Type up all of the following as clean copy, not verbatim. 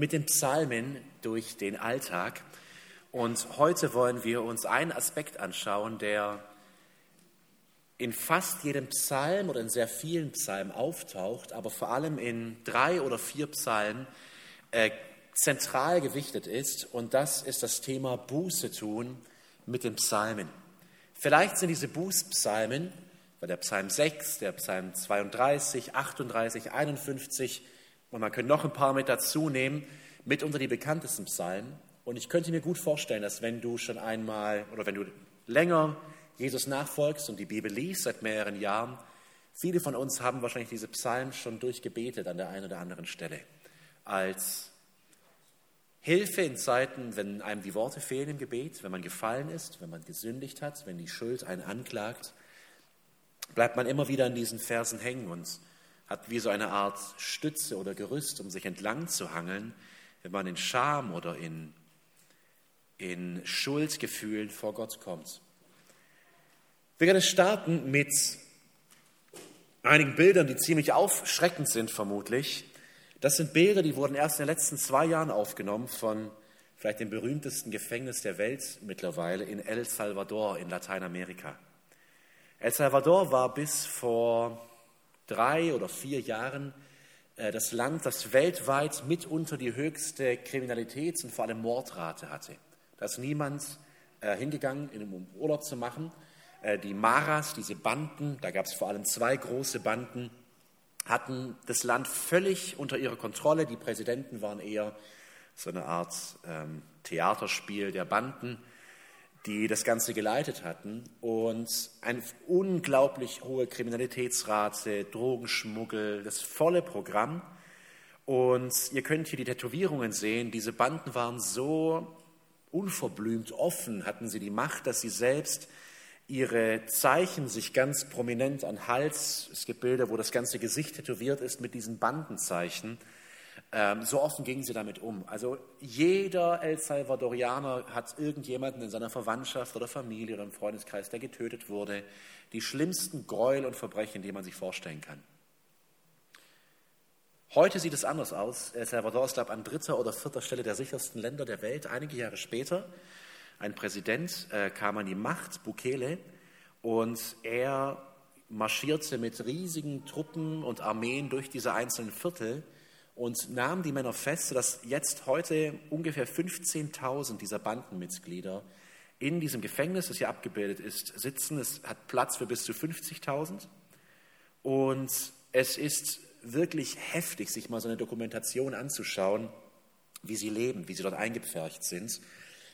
mit den Psalmen durch den Alltag. Und heute wollen wir uns einen Aspekt anschauen, der in fast jedem Psalm oder in sehr vielen Psalmen auftaucht, aber vor allem in 3 oder 4 Psalmen zentral gewichtet ist. Und das ist das Thema Buße tun mit den Psalmen. Vielleicht sind diese Bußpsalmen, weil der Psalm 6, der Psalm 32, 38, 51 und man könnte noch ein paar mit dazu nehmen, mitunter die bekanntesten Psalmen. Und ich könnte mir gut vorstellen, dass wenn du schon einmal oder wenn du länger Jesus nachfolgst und die Bibel liest seit mehreren Jahren, viele von uns haben wahrscheinlich diese Psalmen schon durchgebetet an der einen oder anderen Stelle. Als Hilfe in Zeiten, wenn einem die Worte fehlen im Gebet, wenn man gefallen ist, wenn man gesündigt hat, wenn die Schuld einen anklagt, bleibt man immer wieder an diesen Versen hängen und hat wie so eine Art Stütze oder Gerüst, um sich entlang zu hangeln, wenn man in Scham oder in Schuldgefühlen vor Gott kommt. Wir werden starten mit einigen Bildern, die ziemlich aufschreckend sind vermutlich. Das sind Bilder, die wurden erst in den letzten 2 Jahren aufgenommen von vielleicht dem berühmtesten Gefängnis der Welt mittlerweile in El Salvador in Lateinamerika. El Salvador war bis vor 3 oder 4 Jahren das Land, das weltweit mitunter die höchste Kriminalitäts- und vor allem Mordrate hatte. Da ist niemand hingegangen, um Urlaub zu machen. Die Maras, diese Banden, da gab es vor allem 2 große Banden, hatten das Land völlig unter ihrer Kontrolle. Die Präsidenten waren eher so eine Art Theaterspiel der Banden, die das Ganze geleitet hatten. Und eine unglaublich hohe Kriminalitätsrate, Drogenschmuggel, das volle Programm. Und ihr könnt hier die Tätowierungen sehen. Diese Banden waren so unverblümt offen, hatten sie die Macht, dass sie selbst ihre Zeichen sich ganz prominent an den Hals, es gibt Bilder, wo das ganze Gesicht tätowiert ist mit diesen Bandenzeichen, so offen gingen sie damit um. Also jeder El Salvadorianer hat irgendjemanden in seiner Verwandtschaft oder Familie oder im Freundeskreis, der getötet wurde. Die schlimmsten Gräuel und Verbrechen, die man sich vorstellen kann. Heute sieht es anders aus. El Salvador ist, glaube ich, an 3. oder 4. Stelle der sichersten Länder der Welt. Einige Jahre später, ein Präsident kam an die Macht, Bukele, und er marschierte mit riesigen Truppen und Armeen durch diese einzelnen Viertel und nahm die Männer fest, sodass jetzt heute ungefähr 15.000 dieser Bandenmitglieder in diesem Gefängnis, das hier abgebildet ist, sitzen. Es hat Platz für bis zu 50.000 und es ist wirklich heftig, sich mal so eine Dokumentation anzuschauen, wie sie leben, wie sie dort eingepfercht sind.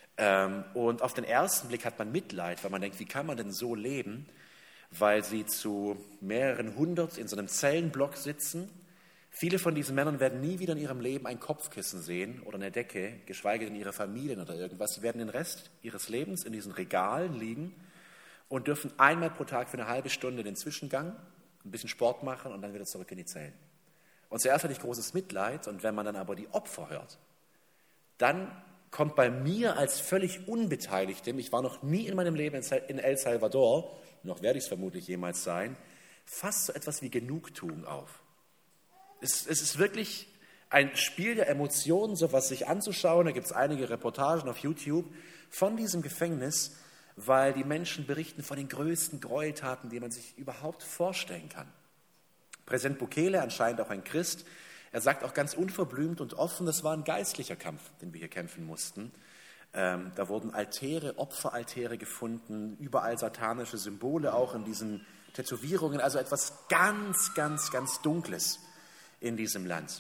Und auf den ersten Blick hat man Mitleid, weil man denkt, wie kann man denn so leben, weil sie zu mehreren hundert in so einem Zellenblock sitzen. Viele von diesen Männern werden nie wieder in ihrem Leben ein Kopfkissen sehen oder eine Decke, geschweige denn ihre Familien oder irgendwas. Sie werden den Rest ihres Lebens in diesen Regalen liegen und dürfen einmal pro Tag für eine halbe Stunde den Zwischengang, ein bisschen Sport machen und dann wieder zurück in die Zellen. Und zuerst hatte ich großes Mitleid und wenn man dann aber die Opfer hört, dann kommt bei mir als völlig Unbeteiligtem, ich war noch nie in meinem Leben in El Salvador, noch werde ich es vermutlich jemals sein, fast so etwas wie Genugtuung auf. Es ist wirklich ein Spiel der Emotionen, sowas sich anzuschauen. Da gibt es einige Reportagen auf YouTube von diesem Gefängnis, weil die Menschen berichten von den größten Gräueltaten, die man sich überhaupt vorstellen kann. Präsident Bukele, anscheinend auch ein Christ, er sagt auch ganz unverblümt und offen, das war ein geistlicher Kampf, den wir hier kämpfen mussten. Da wurden Altäre, Opferaltäre gefunden, überall satanische Symbole auch in diesen Tätowierungen, also etwas ganz, ganz, ganz Dunkles in diesem Land.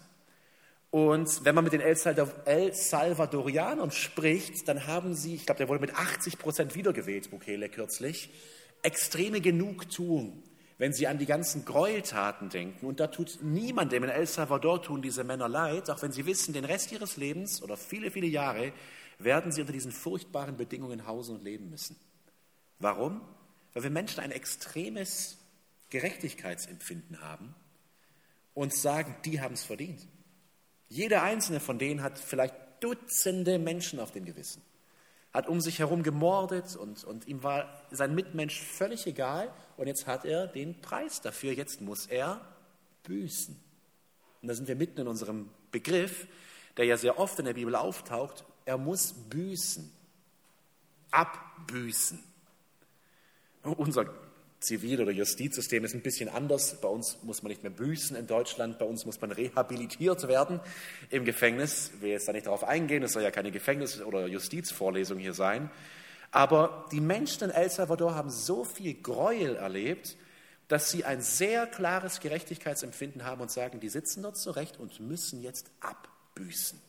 Und wenn man mit den El Salvadorianern spricht, dann haben sie, ich glaube, der wurde mit 80% wiedergewählt, Bukele kürzlich, extreme Genugtuung, wenn sie an die ganzen Gräueltaten denken. Und da tut niemandem in El Salvador tun diese Männer leid, auch wenn sie wissen, den Rest ihres Lebens oder viele, viele Jahre werden sie unter diesen furchtbaren Bedingungen hausen und leben müssen. Warum? Weil wir Menschen ein extremes Gerechtigkeitsempfinden haben und sagen, die haben es verdient. Jeder einzelne von denen hat vielleicht Dutzende Menschen auf dem Gewissen, hat um sich herum gemordet und ihm war sein Mitmensch völlig egal und jetzt hat er den Preis dafür, jetzt muss er büßen. Und da sind wir mitten in unserem Begriff, der ja sehr oft in der Bibel auftaucht, er muss büßen, abbüßen. Unser Zivil- oder Justizsystem ist ein bisschen anders. Bei uns muss man nicht mehr büßen in Deutschland, bei uns muss man rehabilitiert werden im Gefängnis. Ich will jetzt da nicht darauf eingehen, es soll ja keine Gefängnis- oder Justizvorlesung hier sein. Aber die Menschen in El Salvador haben so viel Gräuel erlebt, dass sie ein sehr klares Gerechtigkeitsempfinden haben und sagen, die sitzen dort zurecht und müssen jetzt abbüßen.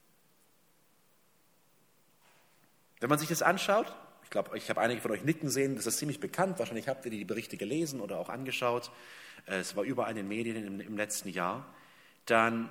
Wenn man sich das anschaut, ich glaube, ich habe einige von euch nicken sehen, das ist ziemlich bekannt, wahrscheinlich habt ihr die Berichte gelesen oder auch angeschaut, es war überall in den Medien im letzten Jahr, dann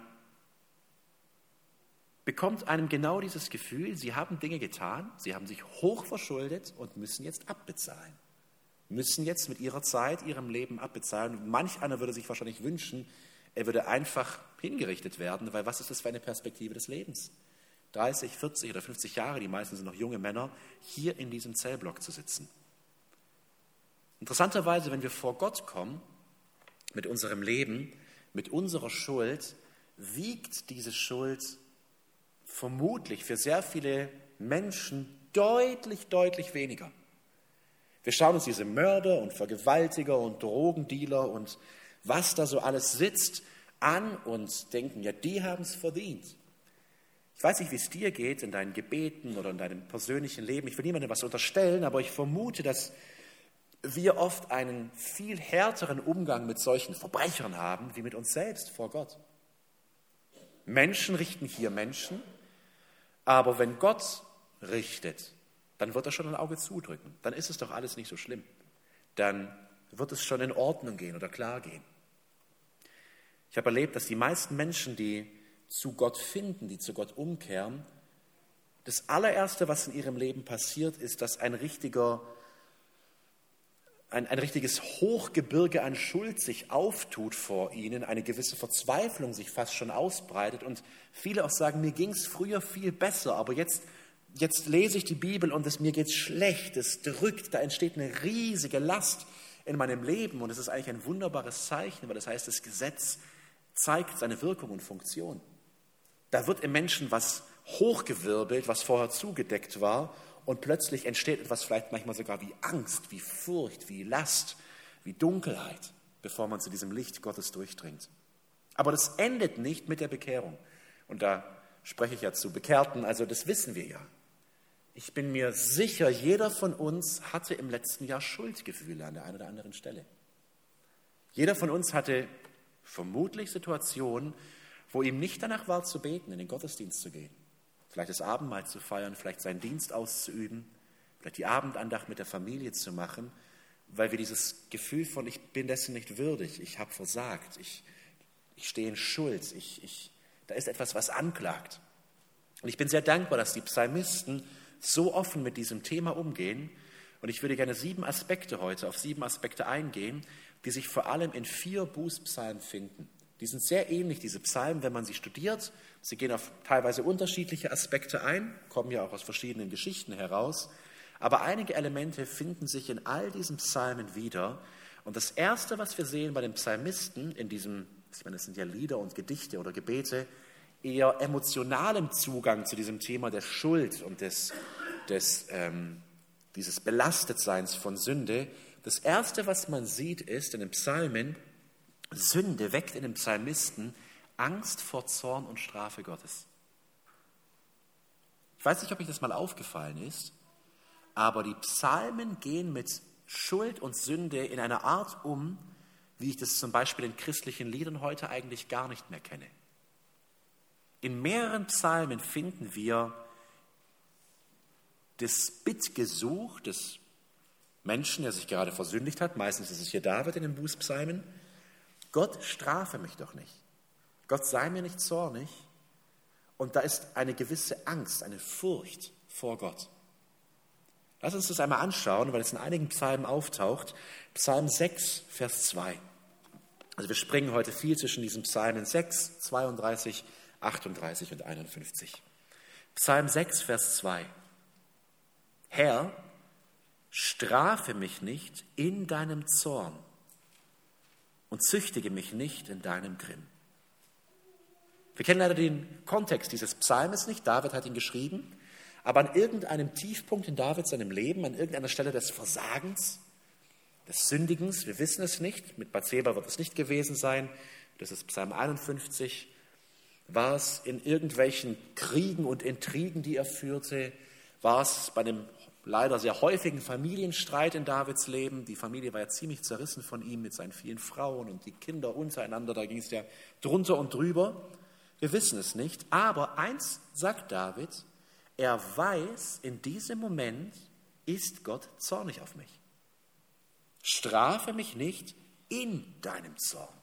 bekommt einem genau dieses Gefühl, sie haben Dinge getan, sie haben sich hoch verschuldet und müssen jetzt abbezahlen. Müssen jetzt mit ihrer Zeit, ihrem Leben abbezahlen. Und manch einer würde sich wahrscheinlich wünschen, er würde einfach hingerichtet werden, weil was ist das für eine Perspektive des Lebens? 30, 40 oder 50 Jahre, die meisten sind noch junge Männer, hier in diesem Zellblock zu sitzen. Interessanterweise, wenn wir vor Gott kommen, mit unserem Leben, mit unserer Schuld, wiegt diese Schuld vermutlich für sehr viele Menschen deutlich, deutlich weniger. Wir schauen uns diese Mörder und Vergewaltiger und Drogendealer und was da so alles sitzt an und denken, ja, die haben es verdient. Ich weiß nicht, wie es dir geht in deinen Gebeten oder in deinem persönlichen Leben. Ich will niemandem was unterstellen, aber ich vermute, dass wir oft einen viel härteren Umgang mit solchen Verbrechern haben, wie mit uns selbst vor Gott. Menschen richten hier Menschen, aber wenn Gott richtet, dann wird er schon ein Auge zudrücken. Dann ist es doch alles nicht so schlimm. Dann wird es schon in Ordnung gehen oder klar gehen. Ich habe erlebt, dass die meisten Menschen, die zu Gott finden, die zu Gott umkehren, das allererste, was in ihrem Leben passiert, ist, dass ein richtiges Hochgebirge an Schuld sich auftut vor ihnen, eine gewisse Verzweiflung sich fast schon ausbreitet und viele auch sagen, mir ging es früher viel besser, aber jetzt lese ich die Bibel und mir geht es schlecht, es drückt, da entsteht eine riesige Last in meinem Leben und es ist eigentlich ein wunderbares Zeichen, weil das heißt, das Gesetz zeigt seine Wirkung und Funktion. Da wird im Menschen was hochgewirbelt, was vorher zugedeckt war und plötzlich entsteht etwas vielleicht manchmal sogar wie Angst, wie Furcht, wie Last, wie Dunkelheit, bevor man zu diesem Licht Gottes durchdringt. Aber das endet nicht mit der Bekehrung. Und da spreche ich ja zu Bekehrten, also das wissen wir ja. Ich bin mir sicher, jeder von uns hatte im letzten Jahr Schuldgefühle an der einen oder anderen Stelle. Jeder von uns hatte vermutlich Situationen, wo ihm nicht danach war zu beten, in den Gottesdienst zu gehen, vielleicht das Abendmahl zu feiern, vielleicht seinen Dienst auszuüben, vielleicht die Abendandacht mit der Familie zu machen, weil wir dieses Gefühl von, ich bin dessen nicht würdig, ich habe versagt, ich stehe in Schuld, da ist etwas, was anklagt. Und ich bin sehr dankbar, dass die Psalmisten so offen mit diesem Thema umgehen. Und ich würde gerne auf 7 Aspekte eingehen, die sich vor allem in 4 Bußpsalmen finden. Die sind sehr ähnlich, diese Psalmen, wenn man sie studiert. Sie gehen auf teilweise unterschiedliche Aspekte ein, kommen ja auch aus verschiedenen Geschichten heraus. Aber einige Elemente finden sich in all diesen Psalmen wieder. Und das Erste, was wir sehen bei den Psalmisten in diesem, ich meine, das sind ja Lieder und Gedichte oder Gebete, eher emotionalem Zugang zu diesem Thema der Schuld und dieses Belastetseins von Sünde. Das Erste, was man sieht, ist in den Psalmen, Sünde weckt in den Psalmisten Angst vor Zorn und Strafe Gottes. Ich weiß nicht, ob euch das mal aufgefallen ist, aber die Psalmen gehen mit Schuld und Sünde in einer Art um, wie ich das zum Beispiel in christlichen Liedern heute eigentlich gar nicht mehr kenne. In mehreren Psalmen finden wir das Bittgesuch des Menschen, der sich gerade versündigt hat, meistens ist es hier David in den Bußpsalmen, Gott strafe mich doch nicht, Gott sei mir nicht zornig, und da ist eine gewisse Angst, eine Furcht vor Gott. Lass uns das einmal anschauen, weil es in einigen Psalmen auftaucht. Psalm 6, Vers 2. Also wir springen heute viel zwischen diesen Psalmen 6, 32, 38 und 51. Psalm 6, Vers 2. Herr, strafe mich nicht in deinem Zorn und züchtige mich nicht in deinem Grimm. Wir kennen leider den Kontext dieses Psalmes nicht. David hat ihn geschrieben. Aber an irgendeinem Tiefpunkt in David seinem Leben, an irgendeiner Stelle des Versagens, des Sündigens, wir wissen es nicht, mit Bathseba wird es nicht gewesen sein, das ist Psalm 51, war es in irgendwelchen Kriegen und Intrigen, die er führte, war es bei einem leider sehr häufigen Familienstreit in Davids Leben, die Familie war ja ziemlich zerrissen von ihm mit seinen vielen Frauen und die Kinder untereinander, da ging es ja drunter und drüber, wir wissen es nicht, aber eins sagt David, er weiß, in diesem Moment ist Gott zornig auf mich. Strafe mich nicht in deinem Zorn.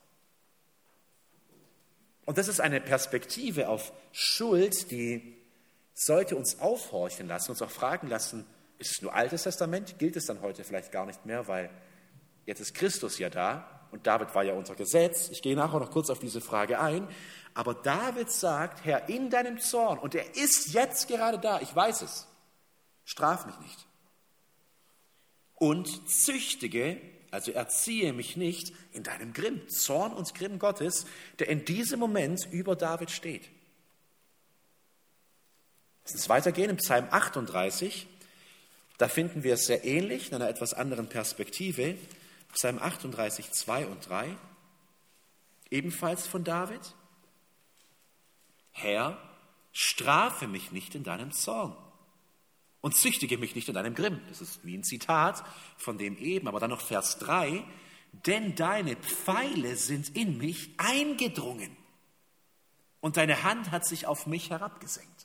Und das ist eine Perspektive auf Schuld, die sollte uns aufhorchen lassen, uns auch fragen lassen, ist es nur Altes Testament? Gilt es dann heute vielleicht gar nicht mehr, weil jetzt ist Christus ja da und David war ja unser Gesetz. Ich gehe nachher noch kurz auf diese Frage ein. Aber David sagt, Herr, in deinem Zorn, und er ist jetzt gerade da, ich weiß es, straf mich nicht. Und züchtige, also erziehe mich nicht in deinem Grimm, Zorn und Grimm Gottes, der in diesem Moment über David steht. Lass uns weitergehen im Psalm 38, da finden wir es sehr ähnlich, in einer etwas anderen Perspektive. Psalm 38, 2 und 3, ebenfalls von David. Herr, strafe mich nicht in deinem Zorn und züchtige mich nicht in deinem Grimm. Das ist wie ein Zitat von dem eben, aber dann noch Vers 3. Denn deine Pfeile sind in mich eingedrungen und deine Hand hat sich auf mich herabgesenkt.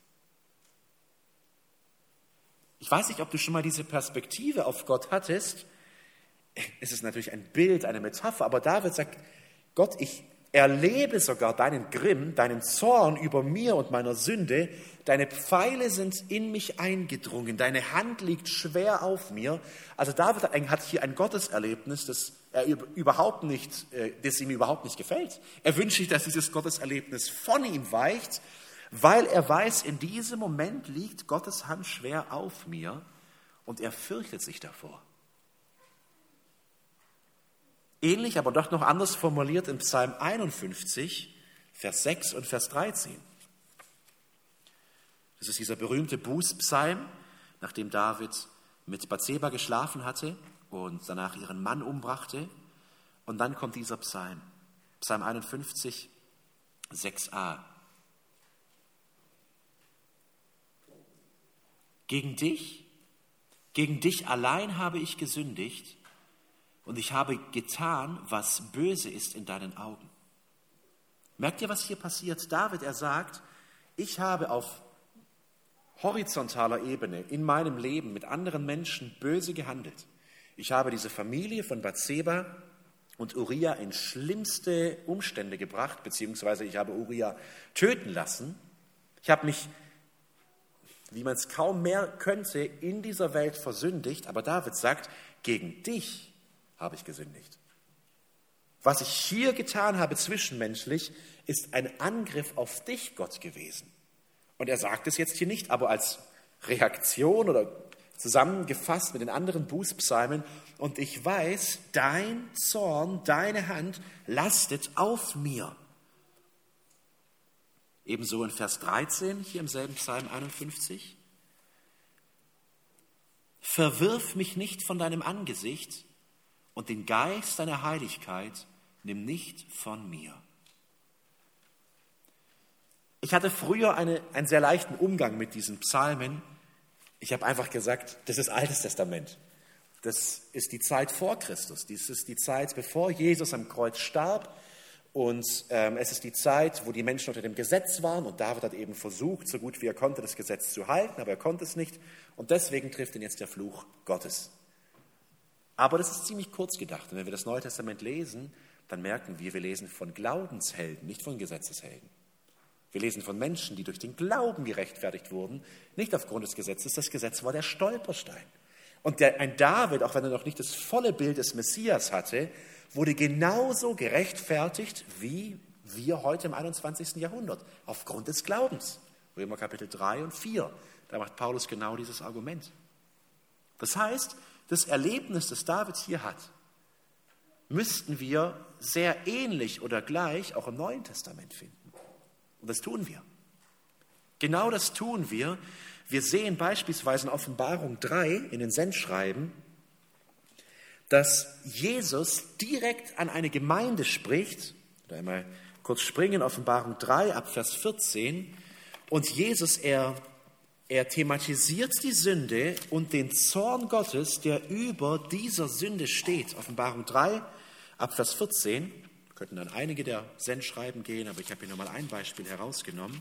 Ich weiß nicht, ob du schon mal diese Perspektive auf Gott hattest. Es ist natürlich ein Bild, eine Metapher, aber David sagt, Gott, ich erlebe sogar deinen Grimm, deinen Zorn über mir und meiner Sünde. Deine Pfeile sind in mich eingedrungen. Deine Hand liegt schwer auf mir. Also David hat hier ein Gotteserlebnis, das ihm überhaupt nicht gefällt. Er wünscht sich, dass dieses Gotteserlebnis von ihm weicht, weil er weiß, in diesem Moment liegt Gottes Hand schwer auf mir und er fürchtet sich davor. Ähnlich, aber doch noch anders formuliert im Psalm 51, Vers 6 und Vers 13. Das ist dieser berühmte Bußpsalm, nachdem David mit Bathseba geschlafen hatte und danach ihren Mann umbrachte. Und dann kommt dieser Psalm, Psalm 51, 6a. Gegen dich allein habe ich gesündigt, und ich habe getan, was böse ist in deinen Augen. Merkt ihr, was hier passiert? David, er sagt, ich habe auf horizontaler Ebene in meinem Leben mit anderen Menschen böse gehandelt. Ich habe diese Familie von Bathseba und Uria in schlimmste Umstände gebracht, beziehungsweise ich habe Uria töten lassen. Ich habe mich, wie man es kaum mehr könnte, in dieser Welt versündigt. Aber David sagt, gegen dich habe ich gesündigt. Was ich hier getan habe zwischenmenschlich, ist ein Angriff auf dich, Gott, gewesen. Und er sagt es jetzt hier nicht, aber als Reaktion oder zusammengefasst mit den anderen Bußpsalmen. Und ich weiß, dein Zorn, deine Hand lastet auf mir. Ebenso in Vers 13, hier im selben Psalm 51. Verwirf mich nicht von deinem Angesicht, und den Geist deiner Heiligkeit nimm nicht von mir. Ich hatte früher einen sehr leichten Umgang mit diesen Psalmen. Ich habe einfach gesagt, das ist Altes Testament. Das ist die Zeit vor Christus. Das ist die Zeit, bevor Jesus am Kreuz starb. Und es ist die Zeit, wo die Menschen unter dem Gesetz waren. Und David hat eben versucht, so gut wie er konnte, das Gesetz zu halten. Aber er konnte es nicht. Und deswegen trifft ihn jetzt der Fluch Gottes. Aber das ist ziemlich kurz gedacht. Und wenn wir das Neue Testament lesen, dann merken wir lesen von Glaubenshelden, nicht von Gesetzeshelden. Wir lesen von Menschen, die durch den Glauben gerechtfertigt wurden, nicht aufgrund des Gesetzes. Das Gesetz war der Stolperstein. Und ein David, auch wenn er noch nicht das volle Bild des Messias hatte, wurde genauso gerechtfertigt wie wir heute im 21. Jahrhundert, aufgrund des Glaubens. Römer Kapitel 3 und 4, da macht Paulus genau dieses Argument. Das heißt, das Erlebnis, das David hier hat, müssten wir sehr ähnlich oder gleich auch im Neuen Testament finden. Und das tun wir. Genau das tun wir. Wir sehen beispielsweise in Offenbarung 3 in den Sendschreiben, dass Jesus direkt an eine Gemeinde spricht. Da einmal kurz springen, Offenbarung 3 ab Vers 14. Und Jesus, er thematisiert die Sünde und den Zorn Gottes, der über dieser Sünde steht. Offenbarung 3 ab Vers 14. Wir könnten dann einige der Sendschreiben gehen, aber ich habe hier nochmal ein Beispiel herausgenommen.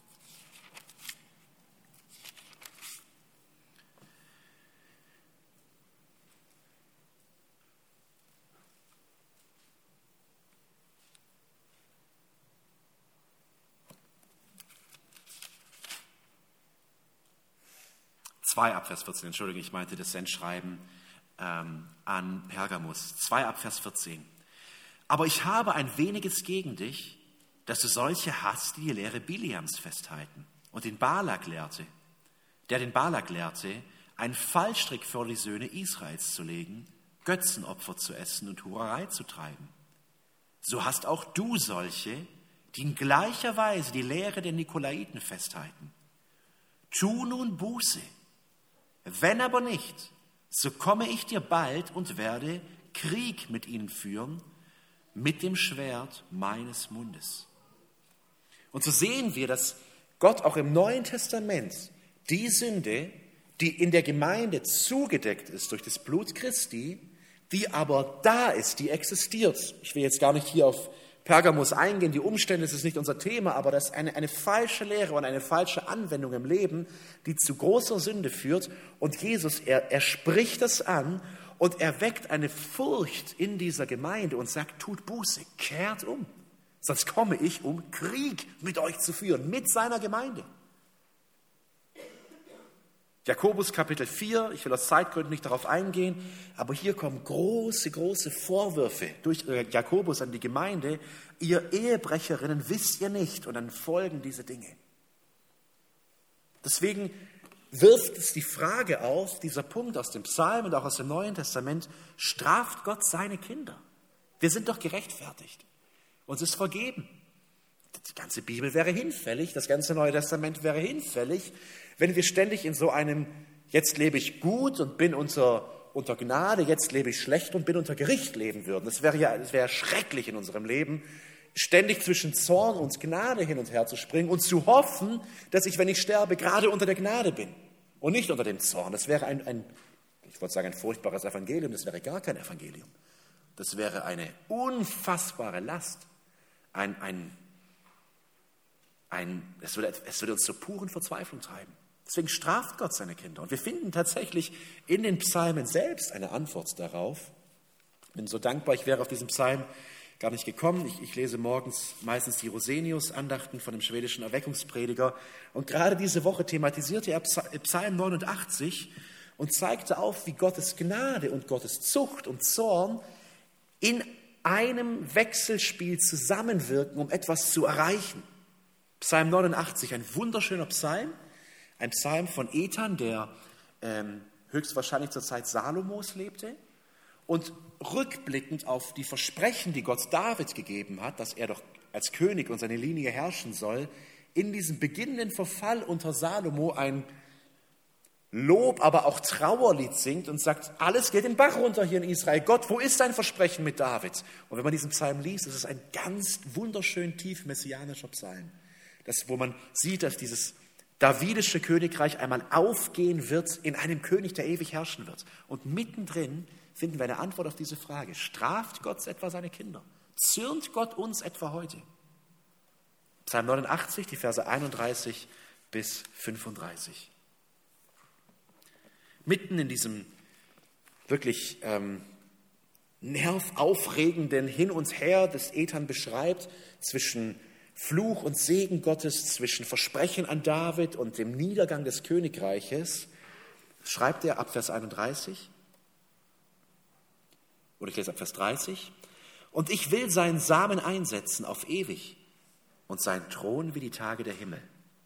Ab Vers 14, Entschuldigung, ich meinte das Sendschreiben an Pergamus. 2 ab Vers 14. Aber ich habe ein weniges gegen dich, dass du solche hast, die die Lehre Biliams festhalten und den Balak lehrte, einen Fallstrick vor die Söhne Israels zu legen, Götzenopfer zu essen und Hurerei zu treiben. So hast auch du solche, die in gleicher Weise die Lehre der Nikolaiten festhalten. Tu nun Buße. Wenn aber nicht, so komme ich dir bald und werde Krieg mit ihnen führen, mit dem Schwert meines Mundes. Und so sehen wir, dass Gott auch im Neuen Testament die Sünde, die in der Gemeinde zugedeckt ist durch das Blut Christi, die aber da ist, die existiert. Ich will jetzt gar nicht hier auf Pergamus eingehen, die Umstände, das ist nicht unser Thema, aber das ist eine falsche Lehre und eine falsche Anwendung im Leben, die zu großer Sünde führt. Und Jesus, er spricht das an und er weckt eine Furcht in dieser Gemeinde und sagt, tut Buße, kehrt um, sonst komme ich, um Krieg mit euch zu führen, mit seiner Gemeinde. Jakobus Kapitel 4, ich will aus Zeitgründen nicht darauf eingehen, aber hier kommen große Vorwürfe durch Jakobus an die Gemeinde. Ihr Ehebrecherinnen wisst ihr nicht, und dann folgen diese Dinge. Deswegen wirft es die Frage auf, dieser Punkt aus dem Psalm und auch aus dem Neuen Testament, straft Gott seine Kinder? Wir sind doch gerechtfertigt. Uns ist vergeben. Die ganze Bibel wäre hinfällig, das ganze Neue Testament wäre hinfällig, wenn wir ständig in so einem, jetzt lebe ich gut und bin unter Gnade, jetzt lebe ich schlecht und bin unter Gericht leben würden. Das wäre schrecklich in unserem Leben, ständig zwischen Zorn und Gnade hin und her zu springen und zu hoffen, dass ich, wenn ich sterbe, gerade unter der Gnade bin und nicht unter dem Zorn. Das wäre ein furchtbares Evangelium, das wäre gar kein Evangelium. Das wäre eine unfassbare Last, es würde uns zur puren Verzweiflung treiben. Deswegen straft Gott seine Kinder. Und wir finden tatsächlich in den Psalmen selbst eine Antwort darauf. Ich bin so dankbar, ich wäre auf diesen Psalm gar nicht gekommen. Ich lese morgens meistens die Rosenius-Andachten von dem schwedischen Erweckungsprediger. Und gerade diese Woche thematisierte er Psalm 89 und zeigte auf, wie Gottes Gnade und Gottes Zucht und Zorn in einem Wechselspiel zusammenwirken, um etwas zu erreichen. Psalm 89, ein wunderschöner Psalm, ein Psalm von Ethan, der höchstwahrscheinlich zur Zeit Salomos lebte und rückblickend auf die Versprechen, die Gott David gegeben hat, dass er doch als König und seine Linie herrschen soll, in diesem beginnenden Verfall unter Salomo ein Lob, aber auch Trauerlied singt und sagt, alles geht den Bach runter hier in Israel. Gott, wo ist dein Versprechen mit David? Und wenn man diesen Psalm liest, ist es ein ganz wunderschön tief messianischer Psalm, wo man sieht, dass dieses davidische Königreich einmal aufgehen wird in einem König, der ewig herrschen wird. Und mittendrin finden wir eine Antwort auf diese Frage. Straft Gott etwa seine Kinder? Zürnt Gott uns etwa heute? Psalm 89, die Verse 31 bis 35. Mitten in diesem wirklich nervaufregenden Hin und Her, das Ethan beschreibt, zwischen Fluch und Segen Gottes, zwischen Versprechen an David und dem Niedergang des Königreiches, schreibt er ab Vers 31, oder ich lese ab Vers 30, und ich will seinen Samen einsetzen auf ewig und seinen Thron wie die Tage der Himmel.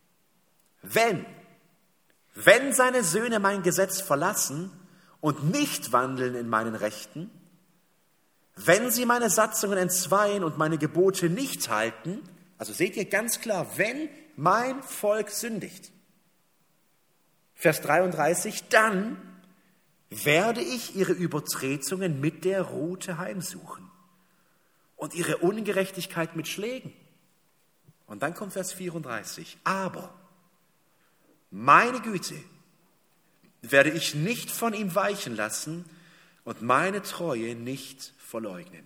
Wenn seine Söhne mein Gesetz verlassen und nicht wandeln in meinen Rechten, wenn sie meine Satzungen entzweien und meine Gebote nicht halten, Also seht ihr ganz klar, wenn mein Volk sündigt, Vers 33, dann werde ich ihre Übertretungen mit der Rute heimsuchen und ihre Ungerechtigkeit mit Schlägen. Und dann kommt Vers 34, aber meine Güte werde ich nicht von ihm weichen lassen und meine Treue nicht verleugnen.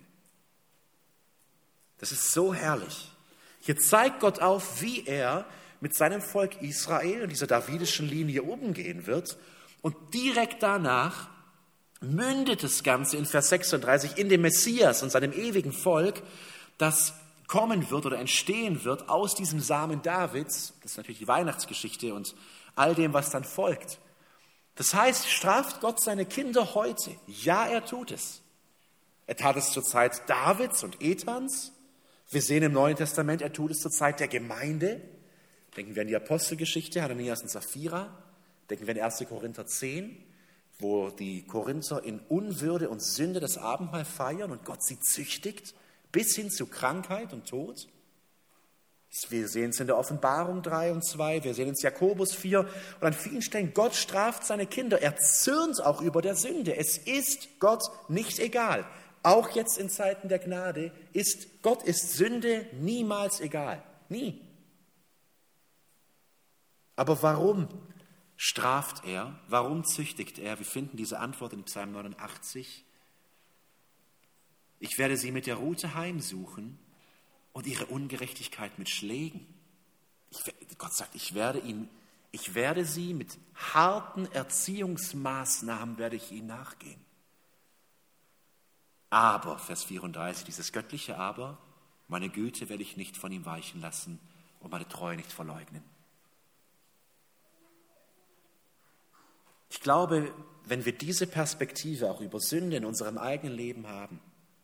Das ist so herrlich. Hier zeigt Gott auf, wie er mit seinem Volk Israel und dieser davidischen Linie umgehen wird. Und direkt danach mündet das Ganze in Vers 36 in dem Messias und seinem ewigen Volk, das kommen wird oder entstehen wird aus diesem Samen Davids. Das ist natürlich die Weihnachtsgeschichte und all dem, was dann folgt. Das heißt, straft Gott seine Kinder heute? Ja, er tut es. Er tat es zur Zeit Davids und Ethans. Wir sehen im Neuen Testament, er tut es zur Zeit der Gemeinde. Denken wir an die Apostelgeschichte, Hananias und Sapphira. Denken wir an 1. Korinther 10, wo die Korinther in Unwürde und Sünde das Abendmahl feiern und Gott sie züchtigt, bis hin zu Krankheit und Tod. Wir sehen es in der Offenbarung 3 und 2, wir sehen es in Jakobus 4 und an vielen Stellen, Gott straft seine Kinder, er zürnt auch über der Sünde. Es ist Gott nicht egal. Auch jetzt in Zeiten der Gnade Gott ist Sünde niemals egal. Nie. Aber warum straft er? Warum züchtigt er? Wir finden diese Antwort in Psalm 89. Ich werde sie mit der Rute heimsuchen und ihre Ungerechtigkeit mit Schlägen. Gott sagt, ich werde sie mit harten Erziehungsmaßnahmen werde ich ihnen nachgehen. Aber, Vers 34, dieses göttliche Aber, meine Güte werde ich nicht von ihm weichen lassen und meine Treue nicht verleugnen. Ich glaube, wenn wir diese Perspektive auch über Sünde in unserem eigenen Leben haben,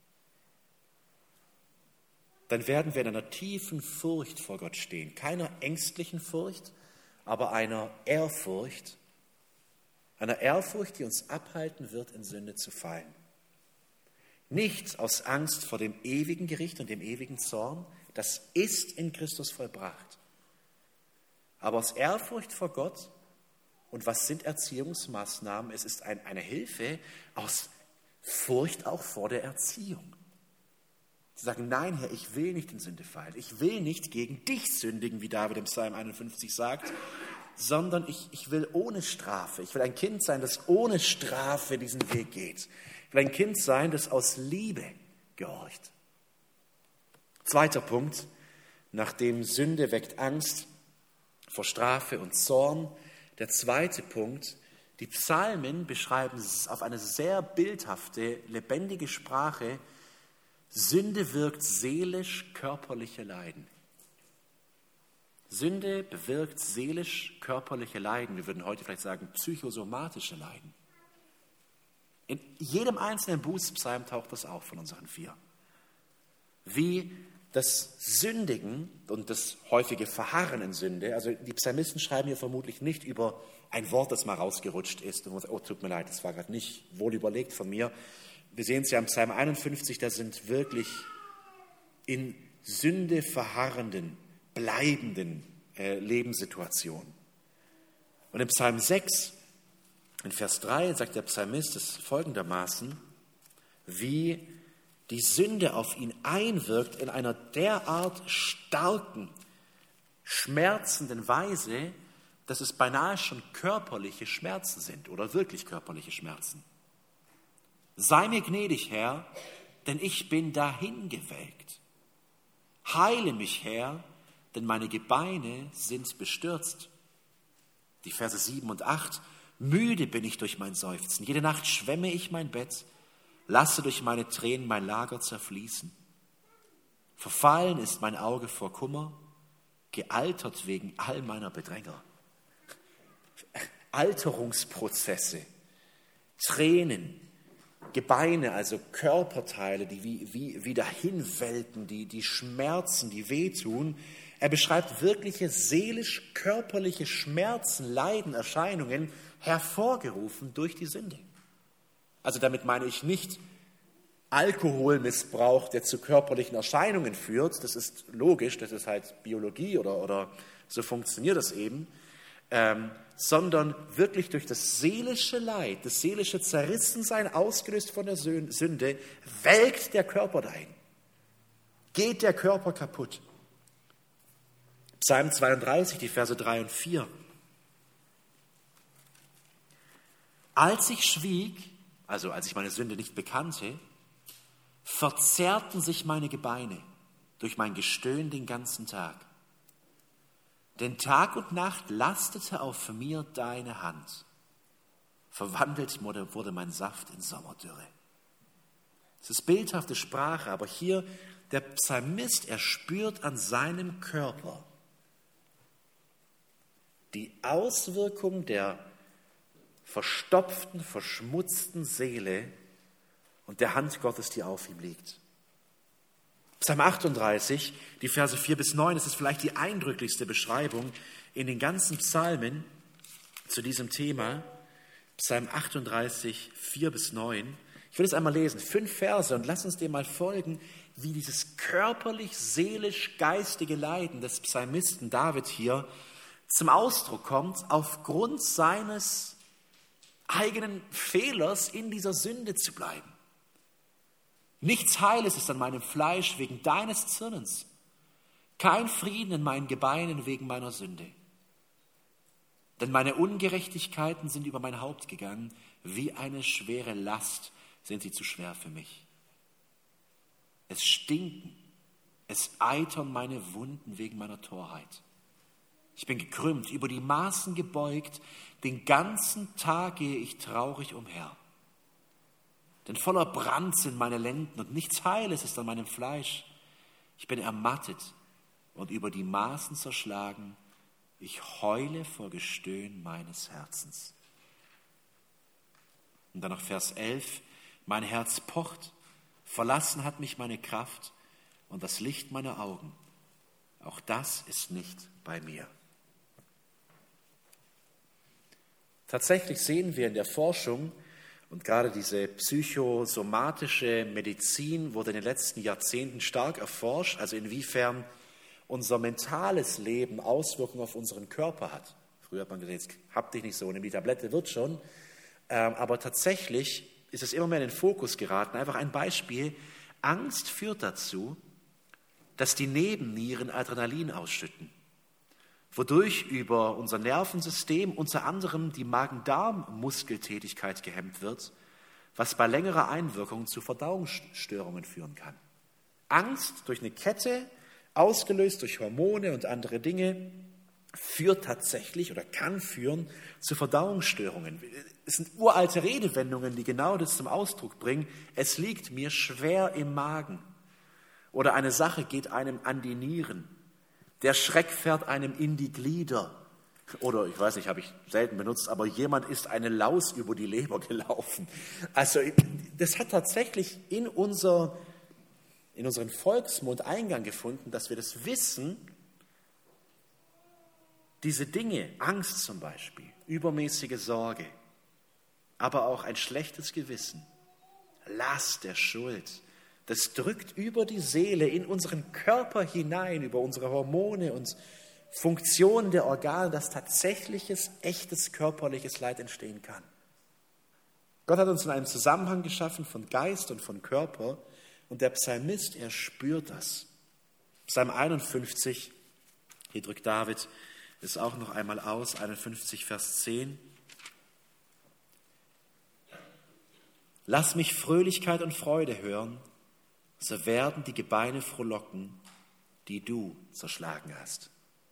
dann werden wir in einer tiefen Furcht vor Gott stehen. Keiner ängstlichen Furcht, aber einer Ehrfurcht. Einer Ehrfurcht, die uns abhalten wird, in Sünde zu fallen. Nicht aus Angst vor dem ewigen Gericht und dem ewigen Zorn, das ist in Christus vollbracht. Aber aus Ehrfurcht vor Gott. Und was sind Erziehungsmaßnahmen? Es ist eine Hilfe aus Furcht auch vor der Erziehung. Sie sagen, nein, Herr, ich will nicht in Sünde fallen. Ich will nicht gegen dich sündigen, wie David im Psalm 51 sagt, sondern ich will ohne Strafe. Ich will ein Kind sein, das ohne Strafe diesen Weg geht. Ich will ein Kind sein, das aus Liebe gehorcht. Zweiter Punkt, nachdem Sünde weckt Angst vor Strafe und Zorn. Der zweite Punkt, die Psalmen beschreiben es auf eine sehr bildhafte, lebendige Sprache. Sünde wirkt seelisch-körperliche Leiden. Sünde bewirkt seelisch-körperliche Leiden. Wir würden heute vielleicht sagen psychosomatische Leiden. In jedem einzelnen Bußpsalm taucht das auf von unseren 4. Wie das Sündigen und das häufige Verharren in Sünde, also die Psalmisten schreiben hier vermutlich nicht über ein Wort, das mal rausgerutscht ist und oh, tut mir leid, das war gerade nicht wohl überlegt von mir. Wir sehen es ja im Psalm 51, da sind wirklich in Sünde verharrenden, bleibenden Lebenssituationen. Und im Psalm 6, in Vers 3, sagt der Psalmist es folgendermaßen, wie die Sünde auf ihn einwirkt in einer derart starken, schmerzenden Weise, dass es beinahe schon körperliche Schmerzen sind oder wirklich körperliche Schmerzen. Sei mir gnädig, Herr, denn ich bin dahingewelkt. Heile mich, Herr, denn meine Gebeine sind bestürzt. Die Verse 7 und 8. Müde bin ich durch mein Seufzen. Jede Nacht schwemme ich mein Bett, lasse durch meine Tränen mein Lager zerfließen. Verfallen ist mein Auge vor Kummer, gealtert wegen all meiner Bedränger. Alterungsprozesse, Tränen, Gebeine, also Körperteile, die wie dahinwelken, die schmerzen, die wehtun. Er beschreibt wirkliche seelisch-körperliche Schmerzen, Leiden, Erscheinungen, hervorgerufen durch die Sünde. Also damit meine ich nicht Alkoholmissbrauch, der zu körperlichen Erscheinungen führt. Das ist logisch, das ist halt Biologie oder so funktioniert das eben. Sondern wirklich durch das seelische Leid, das seelische Zerrissensein, ausgelöst von der Sünde, welkt der Körper dahin. Geht der Körper kaputt. Psalm 32, die Verse 3 und 4. Als ich schwieg, also als ich meine Sünde nicht bekannte, verzerrten sich meine Gebeine durch mein Gestöhn den ganzen Tag. Denn Tag und Nacht lastete auf mir deine Hand. Verwandelt wurde mein Saft in Sommerdürre. Es ist bildhafte Sprache, aber hier der Psalmist, er spürt an seinem Körper die Auswirkung der verstopften, verschmutzten Seele und der Hand Gottes, die auf ihm liegt. Psalm 38, die Verse 4 bis 9, das ist vielleicht die eindrücklichste Beschreibung in den ganzen Psalmen zu diesem Thema. Psalm 38, 4 bis 9. Ich will es einmal lesen, 5 Verse, und lass uns dem mal folgen, wie dieses körperlich, seelisch, geistige Leiden des Psalmisten David hier zum Ausdruck kommt, aufgrund seines eigenen Fehlers in dieser Sünde zu bleiben. Nichts Heiles ist an meinem Fleisch wegen deines Zürnens, kein Frieden in meinen Gebeinen wegen meiner Sünde. Denn meine Ungerechtigkeiten sind über mein Haupt gegangen, wie eine schwere Last sind sie zu schwer für mich. Es stinken, es eitern meine Wunden wegen meiner Torheit. Ich bin gekrümmt, über die Maßen gebeugt, den ganzen Tag gehe ich traurig umher. Denn voller Brand sind meine Lenden und nichts Heiles ist an meinem Fleisch. Ich bin ermattet und über die Maßen zerschlagen. Ich heule vor Gestöhn meines Herzens. Und dann noch Vers 11. Mein Herz pocht, verlassen hat mich meine Kraft und das Licht meiner Augen. Auch das ist nicht bei mir. Tatsächlich sehen wir in der Forschung, und gerade diese psychosomatische Medizin wurde in den letzten Jahrzehnten stark erforscht, also inwiefern unser mentales Leben Auswirkungen auf unseren Körper hat. Früher hat man gesagt, jetzt hab dich nicht so, nimm die Tablette, wird schon. Aber tatsächlich ist es immer mehr in den Fokus geraten. Einfach ein Beispiel. Angst führt dazu, dass die Nebennieren Adrenalin ausschütten, wodurch über unser Nervensystem unter anderem die Magen-Darm-Muskeltätigkeit gehemmt wird, was bei längerer Einwirkung zu Verdauungsstörungen führen kann. Angst durch eine Kette, ausgelöst durch Hormone und andere Dinge, führt tatsächlich oder kann führen zu Verdauungsstörungen. Es sind uralte Redewendungen, die genau das zum Ausdruck bringen. Es liegt mir schwer im Magen. Oder eine Sache geht einem an die Nieren. Der Schreck fährt einem in die Glieder. Oder, ich weiß nicht, habe ich selten benutzt, aber jemand ist eine Laus über die Leber gelaufen. Also das hat tatsächlich in unseren Volksmund Eingang gefunden, dass wir das wissen, diese Dinge, Angst zum Beispiel, übermäßige Sorge, aber auch ein schlechtes Gewissen, Last der Schuld, das drückt über die Seele in unseren Körper hinein, über unsere Hormone und Funktionen der Organe, dass tatsächliches, echtes körperliches Leid entstehen kann. Gott hat uns in einem Zusammenhang geschaffen von Geist und von Körper und der Psalmist, er spürt das. Psalm 51, hier drückt David es auch noch einmal aus, 51 Vers 10. Lass mich Fröhlichkeit und Freude hören, so werden die Gebeine frohlocken, die du zerschlagen hast.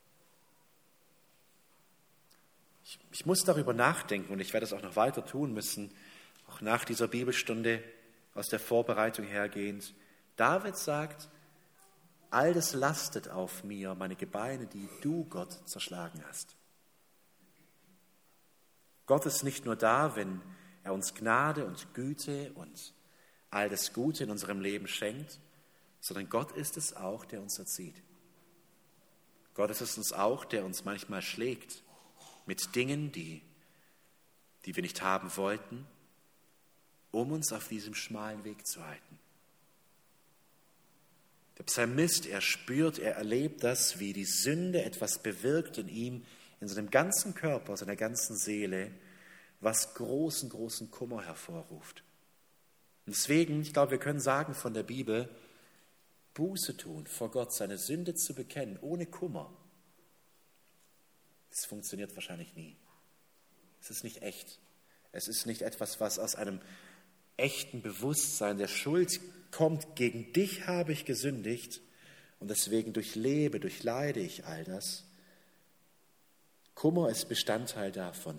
Ich muss darüber nachdenken und ich werde es auch noch weiter tun müssen, auch nach dieser Bibelstunde aus der Vorbereitung hergehend. David sagt, all das lastet auf mir, meine Gebeine, die du, Gott, zerschlagen hast. Gott ist nicht nur da, wenn er uns Gnade und Güte und all das Gute in unserem Leben schenkt, sondern Gott ist es auch, der uns erzieht. Gott ist es uns auch, der uns manchmal schlägt mit Dingen, die wir nicht haben wollten, um uns auf diesem schmalen Weg zu halten. Der Psalmist, er spürt, er erlebt das, wie die Sünde etwas bewirkt in ihm, in seinem ganzen Körper, seiner ganzen Seele, was großen, großen Kummer hervorruft. Und deswegen, ich glaube, wir können sagen von der Bibel, Buße tun, vor Gott seine Sünde zu bekennen, ohne Kummer, das funktioniert wahrscheinlich nie. Es ist nicht echt. Es ist nicht etwas, was aus einem echten Bewusstsein der Schuld kommt. Gegen dich habe ich gesündigt und deswegen durchleide ich all das. Kummer ist Bestandteil davon.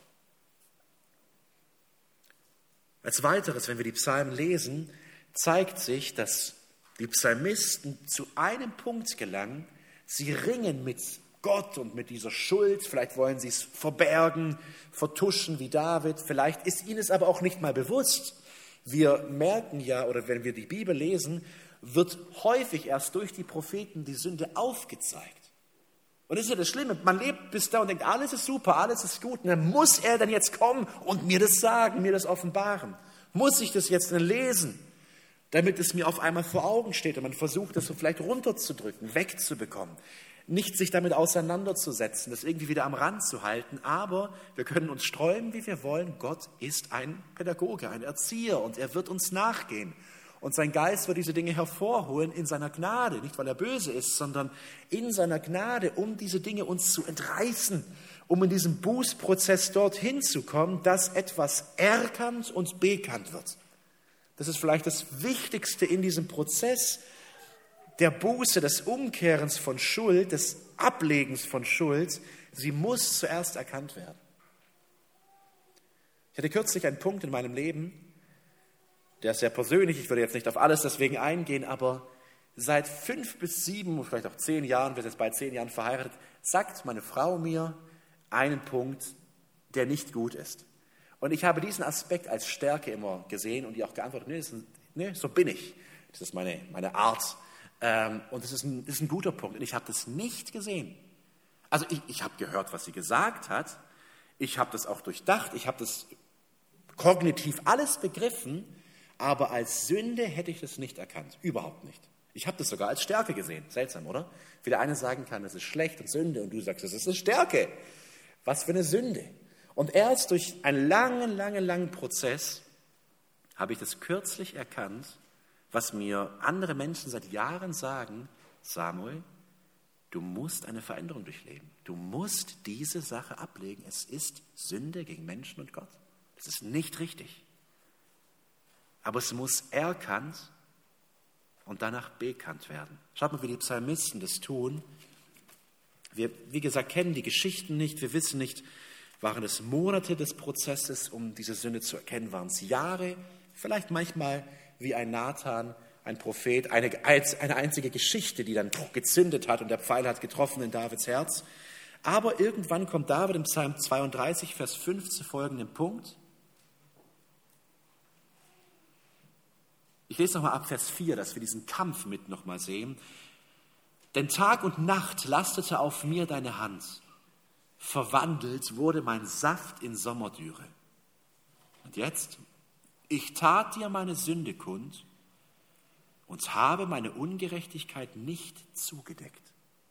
Als weiteres, wenn wir die Psalmen lesen, zeigt sich, dass die Psalmisten zu einem Punkt gelangen, sie ringen mit Gott und mit dieser Schuld, vielleicht wollen sie es verbergen, vertuschen wie David, vielleicht ist ihnen es aber auch nicht mal bewusst. Wir merken ja, oder wenn wir die Bibel lesen, wird häufig erst durch die Propheten die Sünde aufgezeigt. Und das ist ja das Schlimme, man lebt bis da und denkt, alles ist super, alles ist gut, und dann muss er dann jetzt kommen und mir das sagen, mir das offenbaren. Muss ich das jetzt dann lesen, damit es mir auf einmal vor Augen steht und man versucht, das so vielleicht runterzudrücken, wegzubekommen. Nicht sich damit auseinanderzusetzen, das irgendwie wieder am Rand zu halten, aber wir können uns sträuben, wie wir wollen. Gott ist ein Pädagoge, ein Erzieher und er wird uns nachgehen. Und sein Geist wird diese Dinge hervorholen in seiner Gnade, nicht weil er böse ist, sondern in seiner Gnade, um diese Dinge uns zu entreißen, um in diesem Bußprozess dorthin zu kommen, dass etwas erkannt und bekannt wird. Das ist vielleicht das Wichtigste in diesem Prozess der Buße, des Umkehrens von Schuld, des Ablegens von Schuld. Sie muss zuerst erkannt werden. Ich hatte kürzlich einen Punkt in meinem Leben, der ist sehr persönlich, ich würde jetzt nicht auf alles deswegen eingehen, aber seit 5 bis 7, vielleicht auch 10 Jahren, wir sind jetzt bald 10 Jahren verheiratet, sagt meine Frau mir einen Punkt, der nicht gut ist. Und ich habe diesen Aspekt als Stärke immer gesehen und ihr auch geantwortet, nee, so bin ich. Das ist meine Art. Und das ist ein guter Punkt. Und ich habe das nicht gesehen. Also ich habe gehört, was sie gesagt hat. Ich habe das auch durchdacht. Ich habe das kognitiv alles begriffen. Aber als Sünde hätte ich das nicht erkannt. Überhaupt nicht. Ich habe das sogar als Stärke gesehen. Seltsam, oder? Wie der eine sagen kann, das ist schlecht und Sünde. Und du sagst, das ist eine Stärke. Was für eine Sünde. Und erst durch einen langen Prozess habe ich das kürzlich erkannt, was mir andere Menschen seit Jahren sagen: Samuel, du musst eine Veränderung durchleben. Du musst diese Sache ablegen. Es ist Sünde gegen Menschen und Gott. Das ist nicht richtig. Aber es muss erkannt und danach bekannt werden. Schaut mal, wie die Psalmisten das tun. Wir, wie gesagt, kennen die Geschichten nicht. Wir wissen nicht, waren es Monate des Prozesses, um diese Sünde zu erkennen? Waren es Jahre? Vielleicht manchmal wie ein Nathan, ein Prophet, eine einzige Geschichte, die dann gezündet hat und der Pfeil hat getroffen in Davids Herz. Aber irgendwann kommt David im Psalm 32, Vers 5 zu folgendem Punkt. Ich lese nochmal ab Vers 4, dass wir diesen Kampf mit nochmal sehen. Denn Tag und Nacht lastete auf mir deine Hand. Verwandelt wurde mein Saft in Sommerdürre. Und jetzt, ich tat dir meine Sünde kund und habe meine Ungerechtigkeit nicht zugedeckt.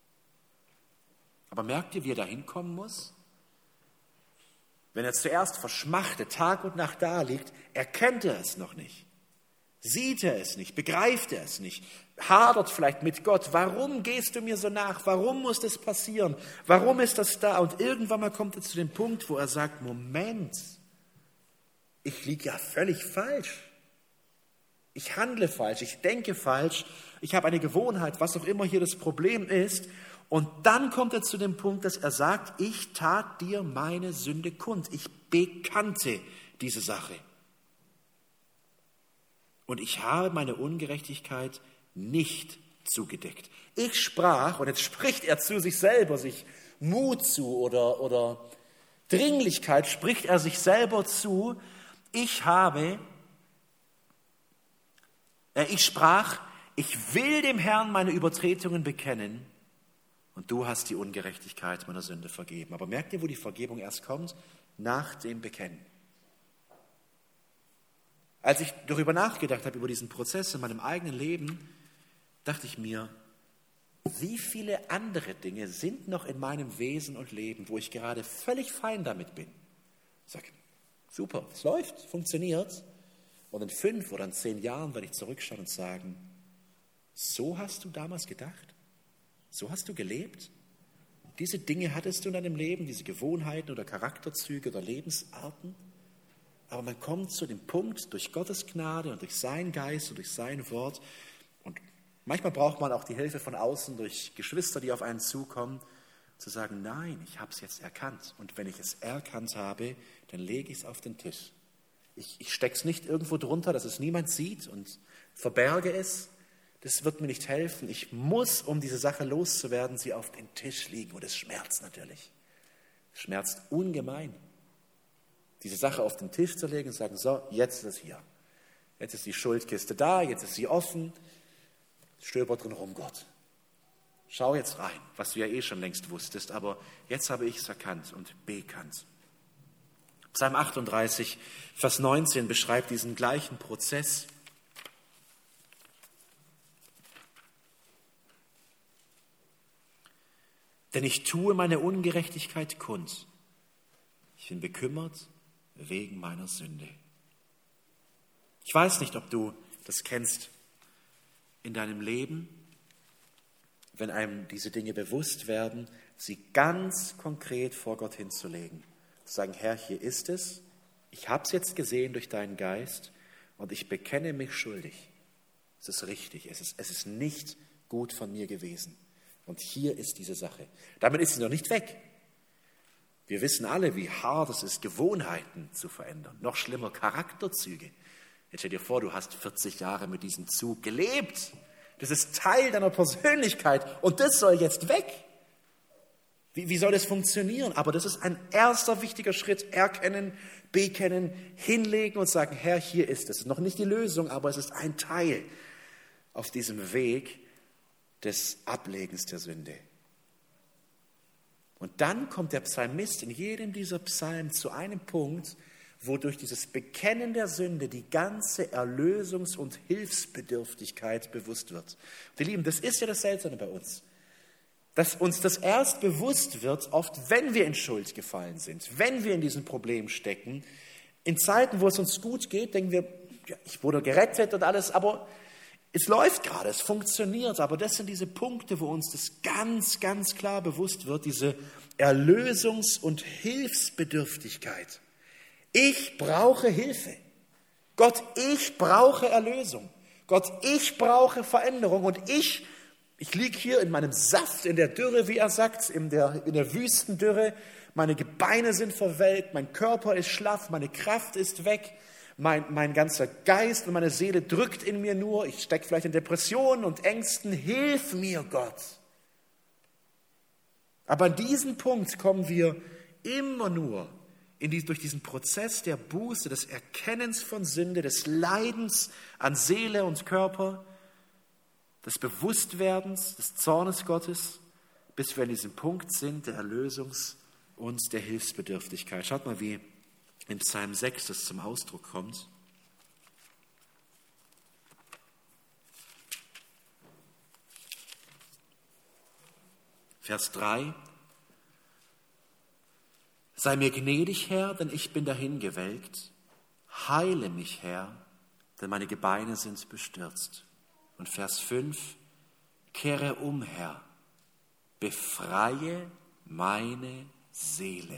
Aber merkt ihr, wie er da hinkommen muss? Wenn er zuerst verschmachtet, Tag und Nacht da liegt, erkennt er es noch nicht. Sieht er es nicht, begreift er es nicht, hadert vielleicht mit Gott. Warum gehst du mir so nach? Warum muss das passieren? Warum ist das da? Und irgendwann mal kommt er zu dem Punkt, wo er sagt, Moment, ich liege ja völlig falsch. Ich handle falsch, ich denke falsch, ich habe eine Gewohnheit, was auch immer hier das Problem ist. Und dann kommt er zu dem Punkt, dass er sagt, ich tat dir meine Sünde kund. Ich bekannte diese Sache. Und ich habe meine Ungerechtigkeit nicht zugedeckt. Ich sprach, und jetzt spricht er zu sich selber, sich Mut zu oder Dringlichkeit, spricht er sich selber zu. Ich sprach, ich will dem Herrn meine Übertretungen bekennen und du hast die Ungerechtigkeit meiner Sünde vergeben. Aber merkt ihr, wo die Vergebung erst kommt? Nach dem Bekennen. Als ich darüber nachgedacht habe, über diesen Prozess in meinem eigenen Leben, dachte ich mir, wie viele andere Dinge sind noch in meinem Wesen und Leben, wo ich gerade völlig fein damit bin. Ich sage, super, es läuft, funktioniert. Und in 5 oder in 10 Jahren werde ich zurückschauen und sagen, so hast du damals gedacht? So hast du gelebt? Diese Dinge hattest du in deinem Leben, diese Gewohnheiten oder Charakterzüge oder Lebensarten? Aber man kommt zu dem Punkt, durch Gottes Gnade und durch seinen Geist und durch sein Wort, und manchmal braucht man auch die Hilfe von außen durch Geschwister, die auf einen zukommen, zu sagen, nein, ich habe es jetzt erkannt. Und wenn ich es erkannt habe, dann lege ich es auf den Tisch. Ich stecke es nicht irgendwo drunter, dass es niemand sieht und verberge es. Das wird mir nicht helfen. Ich muss, um diese Sache loszuwerden, sie auf den Tisch legen. Und es schmerzt natürlich. Es schmerzt ungemein, diese Sache auf den Tisch zu legen und zu sagen, so, jetzt ist es hier. Jetzt ist die Schuldkiste da, jetzt ist sie offen. Stöber drin rum, Gott. Schau jetzt rein, was du ja eh schon längst wusstest, aber jetzt habe ich es erkannt und bekannt. Psalm 38, Vers 19 beschreibt diesen gleichen Prozess. Denn ich tue meine Ungerechtigkeit kund. Ich bin bekümmert wegen meiner Sünde. Ich weiß nicht, ob du das kennst in deinem Leben, wenn einem diese Dinge bewusst werden, sie ganz konkret vor Gott hinzulegen. Zu sagen, Herr, hier ist es, ich habe es jetzt gesehen durch deinen Geist und ich bekenne mich schuldig. Es ist richtig, es ist nicht gut von mir gewesen. Und hier ist diese Sache. Damit ist sie noch nicht weg. Wir wissen alle, wie hart es ist, Gewohnheiten zu verändern. Noch schlimmer, Charakterzüge. Jetzt stell dir vor, du hast 40 Jahre mit diesem Zug gelebt. Das ist Teil deiner Persönlichkeit und das soll jetzt weg. Wie soll das funktionieren? Aber das ist ein erster wichtiger Schritt. Erkennen, bekennen, hinlegen und sagen, Herr, hier ist es. Noch nicht die Lösung, aber es ist ein Teil auf diesem Weg des Ablegens der Sünde. Und dann kommt der Psalmist in jedem dieser Psalmen zu einem Punkt, wo durch dieses Bekennen der Sünde die ganze Erlösungs- und Hilfsbedürftigkeit bewusst wird. Und ihr Lieben, das ist ja das Seltsame bei uns, dass uns das erst bewusst wird, oft wenn wir in Schuld gefallen sind, wenn wir in diesem Problem stecken. In Zeiten, wo es uns gut geht, denken wir, ja, ich wurde gerettet und alles, aber es läuft gerade, es funktioniert, aber das sind diese Punkte, wo uns das ganz, ganz klar bewusst wird, diese Erlösungs- und Hilfsbedürftigkeit. Ich brauche Hilfe. Gott, ich brauche Erlösung. Gott, ich brauche Veränderung und ich liege hier in meinem Saft, in der Dürre, wie er sagt, in der Wüstendürre. Meine Gebeine sind verwelkt, mein Körper ist schlaff, meine Kraft ist weg. Mein ganzer Geist und meine Seele drückt in mir nur. Ich stecke vielleicht in Depressionen und Ängsten. Hilf mir, Gott. Aber an diesen Punkt kommen wir immer nur durch diesen Prozess der Buße, des Erkennens von Sünde, des Leidens an Seele und Körper, des Bewusstwerdens, des Zornes Gottes, bis wir an diesem Punkt sind der Erlösungs- und der Hilfsbedürftigkeit. Schaut mal, wie in Psalm 6 das zum Ausdruck kommt. Vers 3. Sei mir gnädig, Herr, denn ich bin dahingewelkt. Heile mich, Herr, denn meine Gebeine sind bestürzt. Und Vers 5. Kehre um, Herr, befreie meine Seele.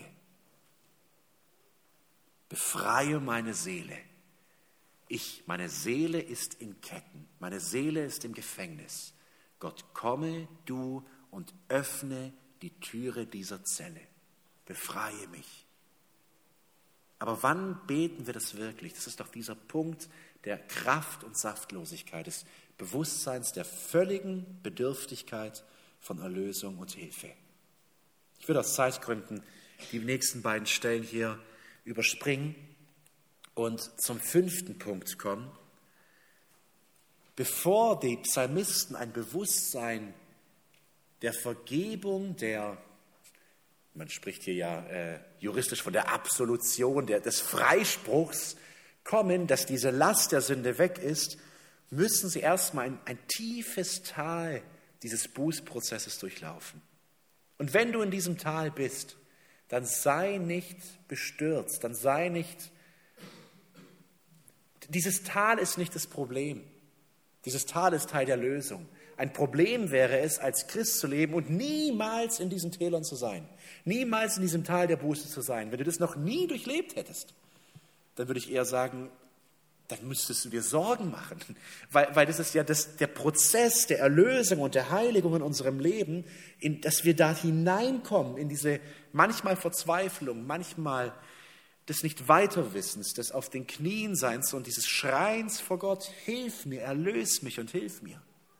Befreie meine Seele. Meine Seele ist in Ketten. Meine Seele ist im Gefängnis. Gott, komme du und öffne die Türe dieser Zelle. Befreie mich. Aber wann beten wir das wirklich? Das ist doch dieser Punkt der Kraft- und Saftlosigkeit, des Bewusstseins der völligen Bedürftigkeit von Erlösung und Hilfe. Ich würde aus Zeitgründen die nächsten beiden Stellen hier überspringen und zum 5. Punkt kommen. Bevor die Psalmisten ein Bewusstsein der Vergebung, man spricht hier ja juristisch von der Absolution, des Freispruchs kommen, dass diese Last der Sünde weg ist, müssen sie erstmal ein tiefes Tal dieses Bußprozesses durchlaufen. Und wenn du in diesem Tal bist, dann sei nicht bestürzt, dann sei nicht, dieses Tal ist nicht das Problem. Dieses Tal ist Teil der Lösung. Ein Problem wäre es, als Christ zu leben und niemals in diesen Tälern zu sein. Niemals in diesem Tal der Buße zu sein. Wenn du das noch nie durchlebt hättest, dann würde ich eher sagen, dann müsstest du dir Sorgen machen. Weil das ist ja der Prozess der Erlösung und der Heiligung in unserem Leben, dass wir da hineinkommen, in diese manchmal Verzweiflung, manchmal des Nicht-Weiterwissens, des auf den Knien Seins und dieses Schreins vor Gott, hilf mir, erlöse mich und hilf mir.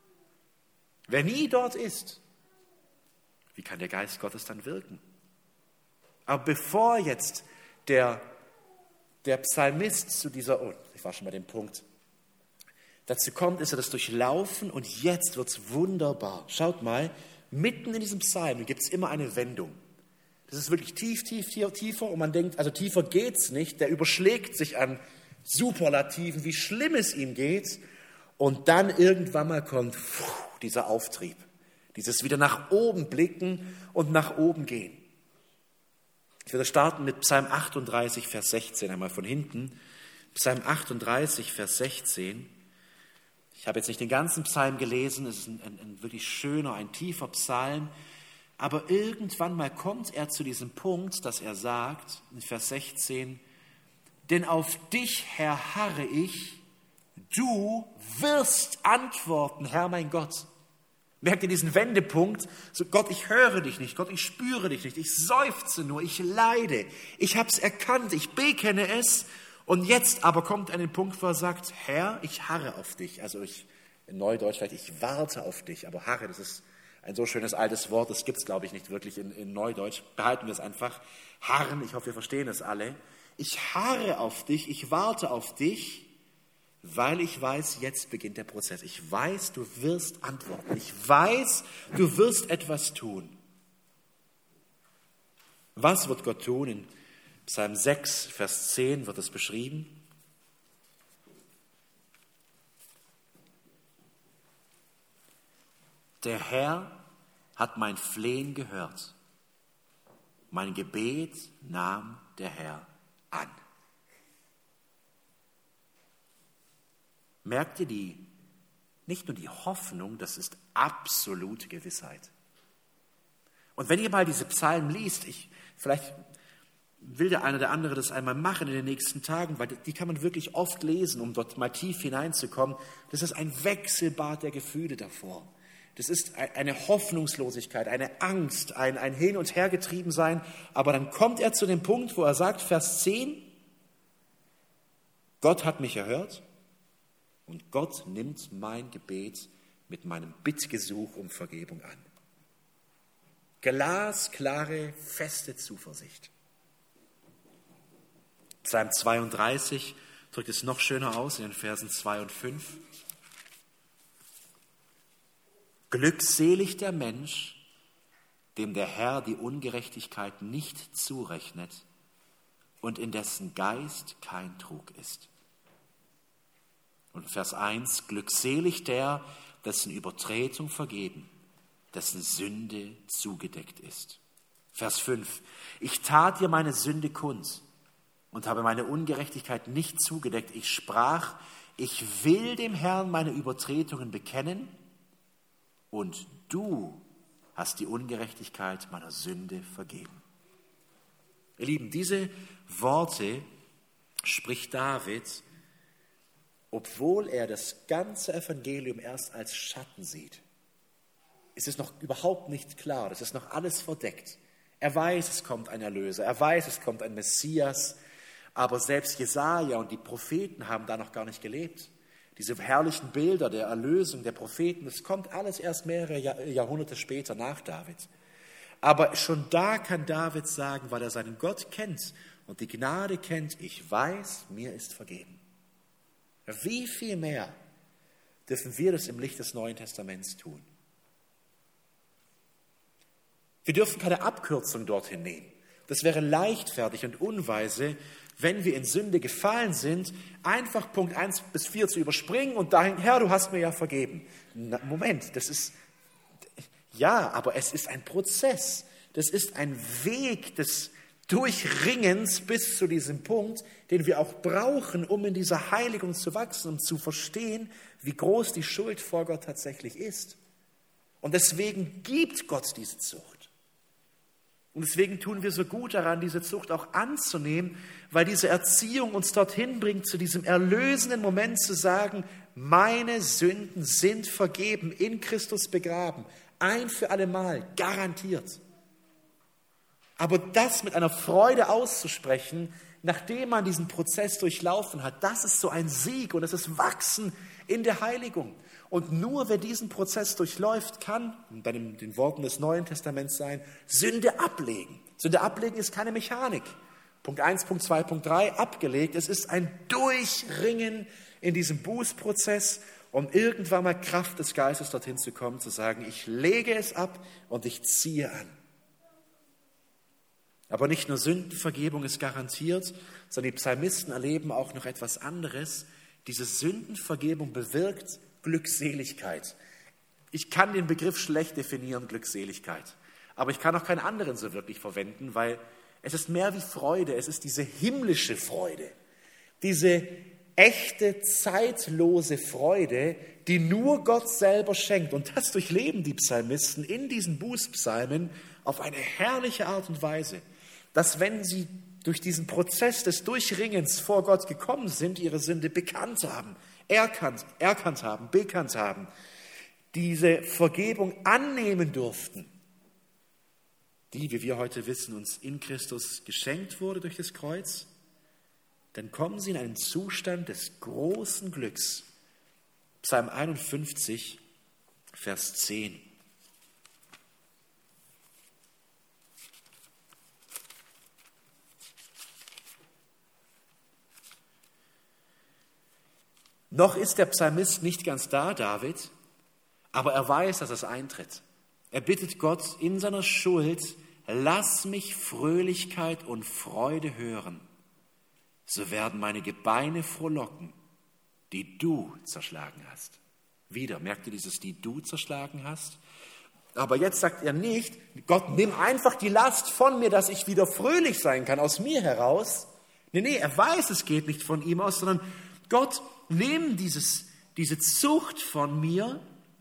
Wer nie dort ist, wie kann der Geist Gottes dann wirken? Aber bevor jetzt der Psalmist zu dieser, ich war schon bei dem Punkt, dazu kommt, ist er das durchlaufen und jetzt wird es wunderbar. Schaut mal, mitten in diesem Psalm gibt es immer eine Wendung. Das ist wirklich tiefer und man denkt, also tiefer geht's nicht. Der überschlägt sich an Superlativen, wie schlimm es ihm geht. Und dann irgendwann mal kommt dieser Auftrieb, dieses wieder nach oben blicken und nach oben gehen. Ich werde starten mit Psalm 38, Vers 16, einmal von hinten. Psalm 38, Vers 16. Ich habe jetzt nicht den ganzen Psalm gelesen, es ist ein wirklich schöner, ein tiefer Psalm. Aber irgendwann mal kommt er zu diesem Punkt, dass er sagt, in Vers 16, denn auf dich, Herr, harre ich, du wirst antworten, Herr mein Gott. Merkt ihr diesen Wendepunkt? So, Gott, ich höre dich nicht, Gott, ich spüre dich nicht, ich seufze nur, ich leide, ich habe es erkannt, ich bekenne es. Und jetzt aber kommt an den Punkt, wo er sagt, Herr, ich harre auf dich. Also in Neudeutsch vielleicht, ich warte auf dich, aber harre, das ist ein so schönes altes Wort, das gibt es, glaube ich, nicht wirklich in Neudeutsch. Behalten wir es einfach. Harren, ich hoffe, wir verstehen es alle. Ich harre auf dich, ich warte auf dich, weil ich weiß, jetzt beginnt der Prozess. Ich weiß, du wirst antworten. Ich weiß, du wirst etwas tun. Was wird Gott tun? In Psalm 6, Vers 10 wird es beschrieben. Der Herr hat mein Flehen gehört. Mein Gebet nahm der Herr an. Merkt ihr nicht nur die Hoffnung, das ist absolute Gewissheit. Und wenn ihr mal diese Psalmen liest, vielleicht will der eine oder andere das einmal machen in den nächsten Tagen, weil die kann man wirklich oft lesen, um dort mal tief hineinzukommen. Das ist ein Wechselbad der Gefühle davor. Das ist eine Hoffnungslosigkeit, eine Angst, ein Hin- und Hergetriebensein. Aber dann kommt er zu dem Punkt, wo er sagt, Vers 10, Gott hat mich erhört und Gott nimmt mein Gebet mit meinem Bittgesuch um Vergebung an. Glasklare, feste Zuversicht. Psalm 32 drückt es noch schöner aus in den Versen 2 und 5. Glückselig der Mensch, dem der Herr die Ungerechtigkeit nicht zurechnet und in dessen Geist kein Trug ist. Und Vers 1, glückselig der, dessen Übertretung vergeben, dessen Sünde zugedeckt ist. Vers 5, ich tat dir meine Sünde kund und habe meine Ungerechtigkeit nicht zugedeckt. Ich sprach, ich will dem Herrn meine Übertretungen bekennen, und du hast die Ungerechtigkeit meiner Sünde vergeben. Ihr Lieben, diese Worte spricht David, obwohl er das ganze Evangelium erst als Schatten sieht. Es ist noch überhaupt nicht klar, das ist noch alles verdeckt. Er weiß, es kommt ein Erlöser, er weiß, es kommt ein Messias, aber selbst Jesaja und die Propheten haben da noch gar nicht gelebt. Diese herrlichen Bilder der Erlösung der Propheten, das kommt alles erst mehrere Jahrhunderte später nach David. Aber schon da kann David sagen, weil er seinen Gott kennt und die Gnade kennt, ich weiß, mir ist vergeben. Wie viel mehr dürfen wir das im Licht des Neuen Testaments tun? Wir dürfen keine Abkürzung dorthin nehmen. Das wäre leichtfertig und unweise, wenn wir in Sünde gefallen sind, einfach Punkt 1 bis 4 zu überspringen und dahin, Herr, du hast mir ja vergeben. Moment, das ist, ja, aber es ist ein Prozess. Das ist ein Weg des Durchringens bis zu diesem Punkt, den wir auch brauchen, um in dieser Heiligung zu wachsen, um zu verstehen, wie groß die Schuld vor Gott tatsächlich ist. Und deswegen gibt Gott diese Zucht. Und deswegen tun wir so gut daran, diese Zucht auch anzunehmen, weil diese Erziehung uns dorthin bringt, zu diesem erlösenden Moment zu sagen, meine Sünden sind vergeben, in Christus begraben, ein für alle Mal, garantiert. Aber das mit einer Freude auszusprechen, nachdem man diesen Prozess durchlaufen hat, das ist so ein Sieg und das ist Wachsen in der Heiligung. Und nur wer diesen Prozess durchläuft, kann, bei den Worten des Neuen Testaments sein, Sünde ablegen. Sünde ablegen ist keine Mechanik. Punkt 1, Punkt 2, Punkt 3, abgelegt. Es ist ein Durchringen in diesem Bußprozess, um irgendwann mal Kraft des Geistes dorthin zu kommen, zu sagen, ich lege es ab und ich ziehe an. Aber nicht nur Sündenvergebung ist garantiert, sondern die Psalmisten erleben auch noch etwas anderes. Diese Sündenvergebung bewirkt Glückseligkeit. Ich kann den Begriff schlecht definieren, Glückseligkeit. Aber ich kann auch keinen anderen so wirklich verwenden, weil es ist mehr wie Freude. Es ist diese himmlische Freude. Diese echte, zeitlose Freude, die nur Gott selber schenkt. Und das durchleben die Psalmisten in diesen Bußpsalmen auf eine herrliche Art und Weise, dass wenn sie durch diesen Prozess des Durchringens vor Gott gekommen sind, ihre Sünde bekannt haben, erkannt haben, bekannt haben, diese Vergebung annehmen durften, die, wie wir heute wissen, uns in Christus geschenkt wurde durch das Kreuz, dann kommen sie in einen Zustand des großen Glücks. Psalm 51, Vers 10. Noch ist der Psalmist nicht ganz da, David, aber er weiß, dass es eintritt. Er bittet Gott in seiner Schuld, lass mich Fröhlichkeit und Freude hören. So werden meine Gebeine frohlocken, die du zerschlagen hast. Wieder, merkt ihr dieses, die du zerschlagen hast? Aber jetzt sagt er nicht, Gott, nimm einfach die Last von mir, dass ich wieder fröhlich sein kann, aus mir heraus. Nee, er weiß, es geht nicht von ihm aus, sondern Gott, nimm diese Zucht von mir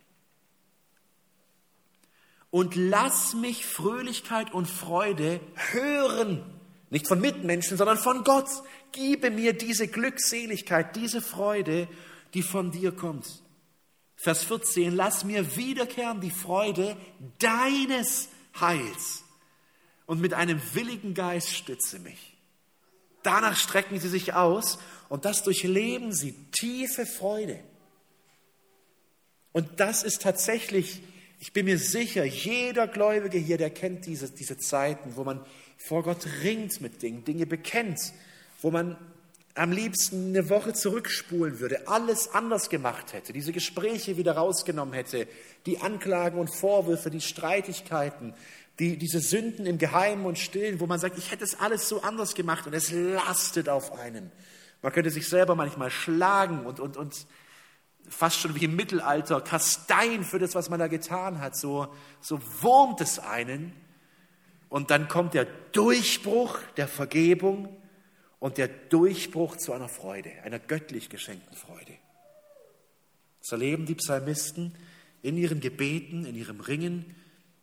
und lass mich Fröhlichkeit und Freude hören. Nicht von Mitmenschen, sondern von Gott. Gib mir diese Glückseligkeit, diese Freude, die von dir kommt. Vers 14, lass mir wiederkehren die Freude deines Heils und mit einem willigen Geist stütze mich. Danach strecken sie sich aus und das durchleben sie, tiefe Freude. Und das ist tatsächlich, ich bin mir sicher, jeder Gläubige hier, der kennt diese Zeiten, wo man vor Gott ringt mit Dingen, Dinge bekennt, wo man am liebsten eine Woche zurückspulen würde, alles anders gemacht hätte, diese Gespräche wieder rausgenommen hätte, die Anklagen und Vorwürfe, die Streitigkeiten, diese Sünden im Geheimen und Stillen, wo man sagt, ich hätte es alles so anders gemacht und es lastet auf einem. Man könnte sich selber manchmal schlagen und fast schon wie im Mittelalter kasteien für das, was man da getan hat. So wurmt es einen. Und dann kommt der Durchbruch der Vergebung und der Durchbruch zu einer Freude, einer göttlich geschenkten Freude. Das erleben die Psalmisten in ihren Gebeten, in ihrem Ringen.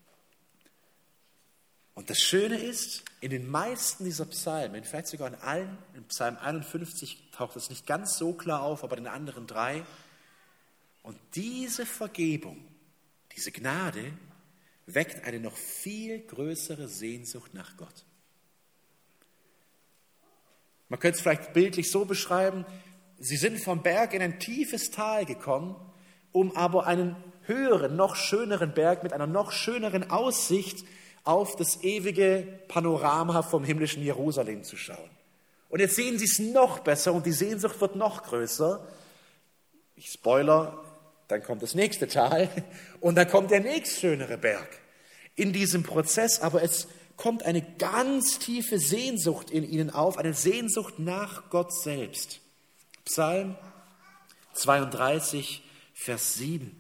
Und das Schöne ist, in den meisten dieser Psalmen, vielleicht sogar in allen, in Psalm 51 taucht es nicht ganz so klar auf, aber in den anderen 3. Und diese Vergebung, diese Gnade, weckt eine noch viel größere Sehnsucht nach Gott. Man könnte es vielleicht bildlich so beschreiben, sie sind vom Berg in ein tiefes Tal gekommen, um aber einen höheren, noch schöneren Berg mit einer noch schöneren Aussicht auf das ewige Panorama vom himmlischen Jerusalem zu schauen. Und jetzt sehen sie es noch besser und die Sehnsucht wird noch größer. Ich spoiler, dann kommt das nächste Tal und dann kommt der nächst schönere Berg. In diesem Prozess, aber es kommt eine ganz tiefe Sehnsucht in ihnen auf, eine Sehnsucht nach Gott selbst. Psalm 32, Vers 7.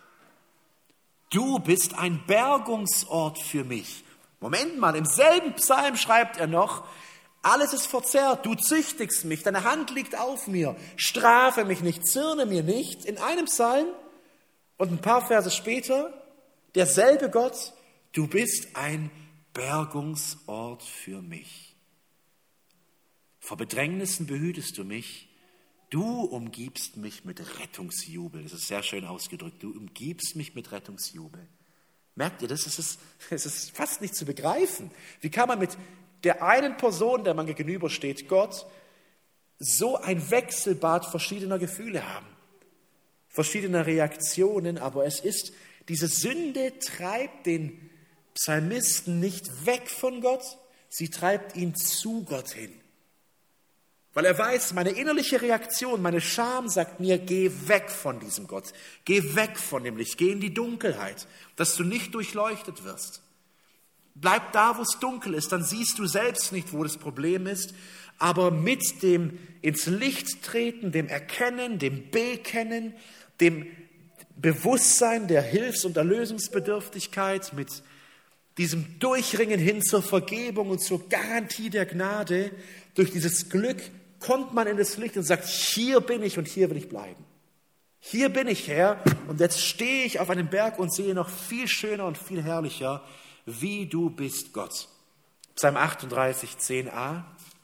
Du bist ein Bergungsort für mich. Moment mal, im selben Psalm schreibt er noch, alles ist verzerrt, du züchtigst mich, deine Hand liegt auf mir, strafe mich nicht, zürne mir nicht. In einem Psalm und ein paar Verse später, derselbe Gott, du bist ein Bergungsort für mich. Vor Bedrängnissen behütest du mich, du umgibst mich mit Rettungsjubel. Das ist sehr schön ausgedrückt, du umgibst mich mit Rettungsjubel. Merkt ihr das? Es ist fast nicht zu begreifen. Wie kann man mit der einen Person, der man gegenübersteht, Gott, so ein Wechselbad verschiedener Gefühle haben, verschiedener Reaktionen, aber es ist, diese Sünde treibt den Psalmisten nicht weg von Gott, sie treibt ihn zu Gott hin. Weil er weiß, meine innerliche Reaktion, meine Scham sagt mir, geh weg von diesem Gott, geh weg von dem Licht, geh in die Dunkelheit, dass du nicht durchleuchtet wirst. Bleib da, wo es dunkel ist, dann siehst du selbst nicht, wo das Problem ist, aber mit dem ins Licht treten, dem Erkennen, dem Bekennen, dem Bewusstsein der Hilfs- und Erlösungsbedürftigkeit, mit diesem Durchringen hin zur Vergebung und zur Garantie der Gnade, durch dieses Glück kommt man in das Licht und sagt, hier bin ich und hier will ich bleiben. Hier bin ich, Herr, und jetzt stehe ich auf einem Berg und sehe noch viel schöner und viel herrlicher, wie du bist, Gott. Psalm 38, 10a.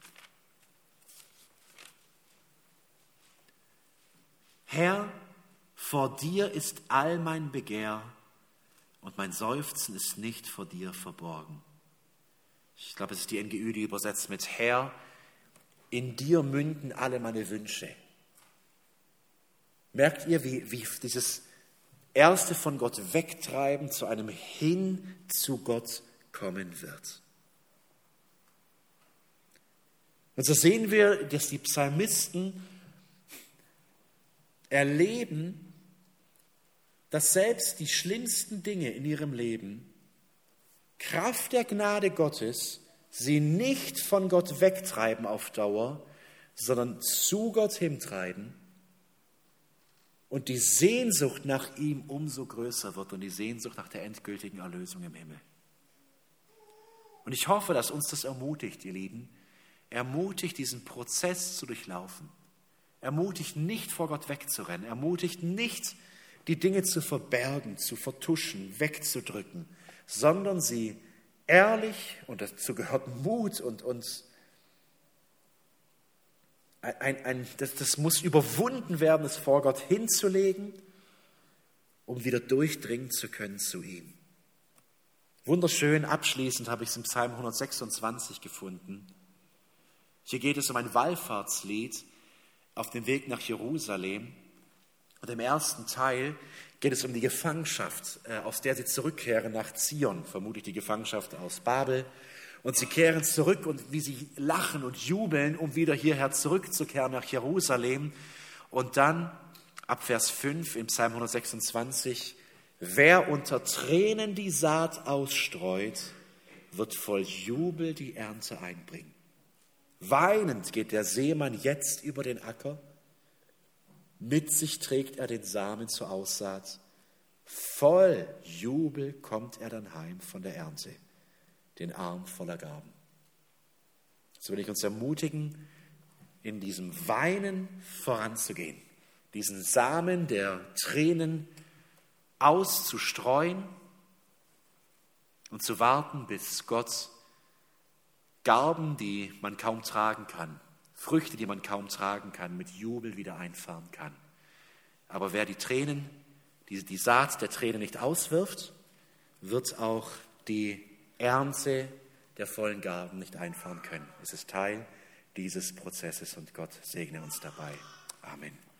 Herr, vor dir ist all mein Begehr und mein Seufzen ist nicht vor dir verborgen. Ich glaube, es ist die NGÜ, die übersetzt mit Herr, in dir münden alle meine Wünsche. Merkt ihr, wie dieses Erste von Gott wegtreiben zu einem Hin zu Gott kommen wird? Und so sehen wir, dass die Psalmisten erleben, dass selbst die schlimmsten Dinge in ihrem Leben Kraft der Gnade Gottes sie nicht von Gott wegtreiben auf Dauer, sondern zu Gott hintreiben und die Sehnsucht nach ihm umso größer wird und die Sehnsucht nach der endgültigen Erlösung im Himmel. Und ich hoffe, dass uns das ermutigt, ihr Lieben, ermutigt, diesen Prozess zu durchlaufen, ermutigt, nicht vor Gott wegzurennen, ermutigt, nicht die Dinge zu verbergen, zu vertuschen, wegzudrücken, sondern sie ehrlich, und dazu gehört Mut und das muss überwunden werden, es vor Gott hinzulegen, um wieder durchdringen zu können zu ihm. Wunderschön, abschließend habe ich es im Psalm 126 gefunden. Hier geht es um ein Wallfahrtslied auf dem Weg nach Jerusalem. Und im ersten Teil geht es um die Gefangenschaft, aus der sie zurückkehren nach Zion, vermutlich die Gefangenschaft aus Babel. Und sie kehren zurück und wie sie lachen und jubeln, um wieder hierher zurückzukehren nach Jerusalem. Und dann ab Vers 5 im Psalm 126, wer unter Tränen die Saat ausstreut, wird voll Jubel die Ernte einbringen. Weinend geht der Seemann jetzt über den Acker, mit sich trägt er den Samen zur Aussaat. Voll Jubel kommt er dann heim von der Ernte, den Arm voller Gaben. So will ich uns ermutigen, in diesem Weinen voranzugehen, diesen Samen der Tränen auszustreuen und zu warten, bis Gott Garben, die man kaum tragen kann, Früchte, die man kaum tragen kann, mit Jubel wieder einfahren kann. Aber wer die Tränen, die Saat der Tränen nicht auswirft, wird auch die Ernte der vollen Gaben nicht einfahren können. Es ist Teil dieses Prozesses und Gott segne uns dabei. Amen.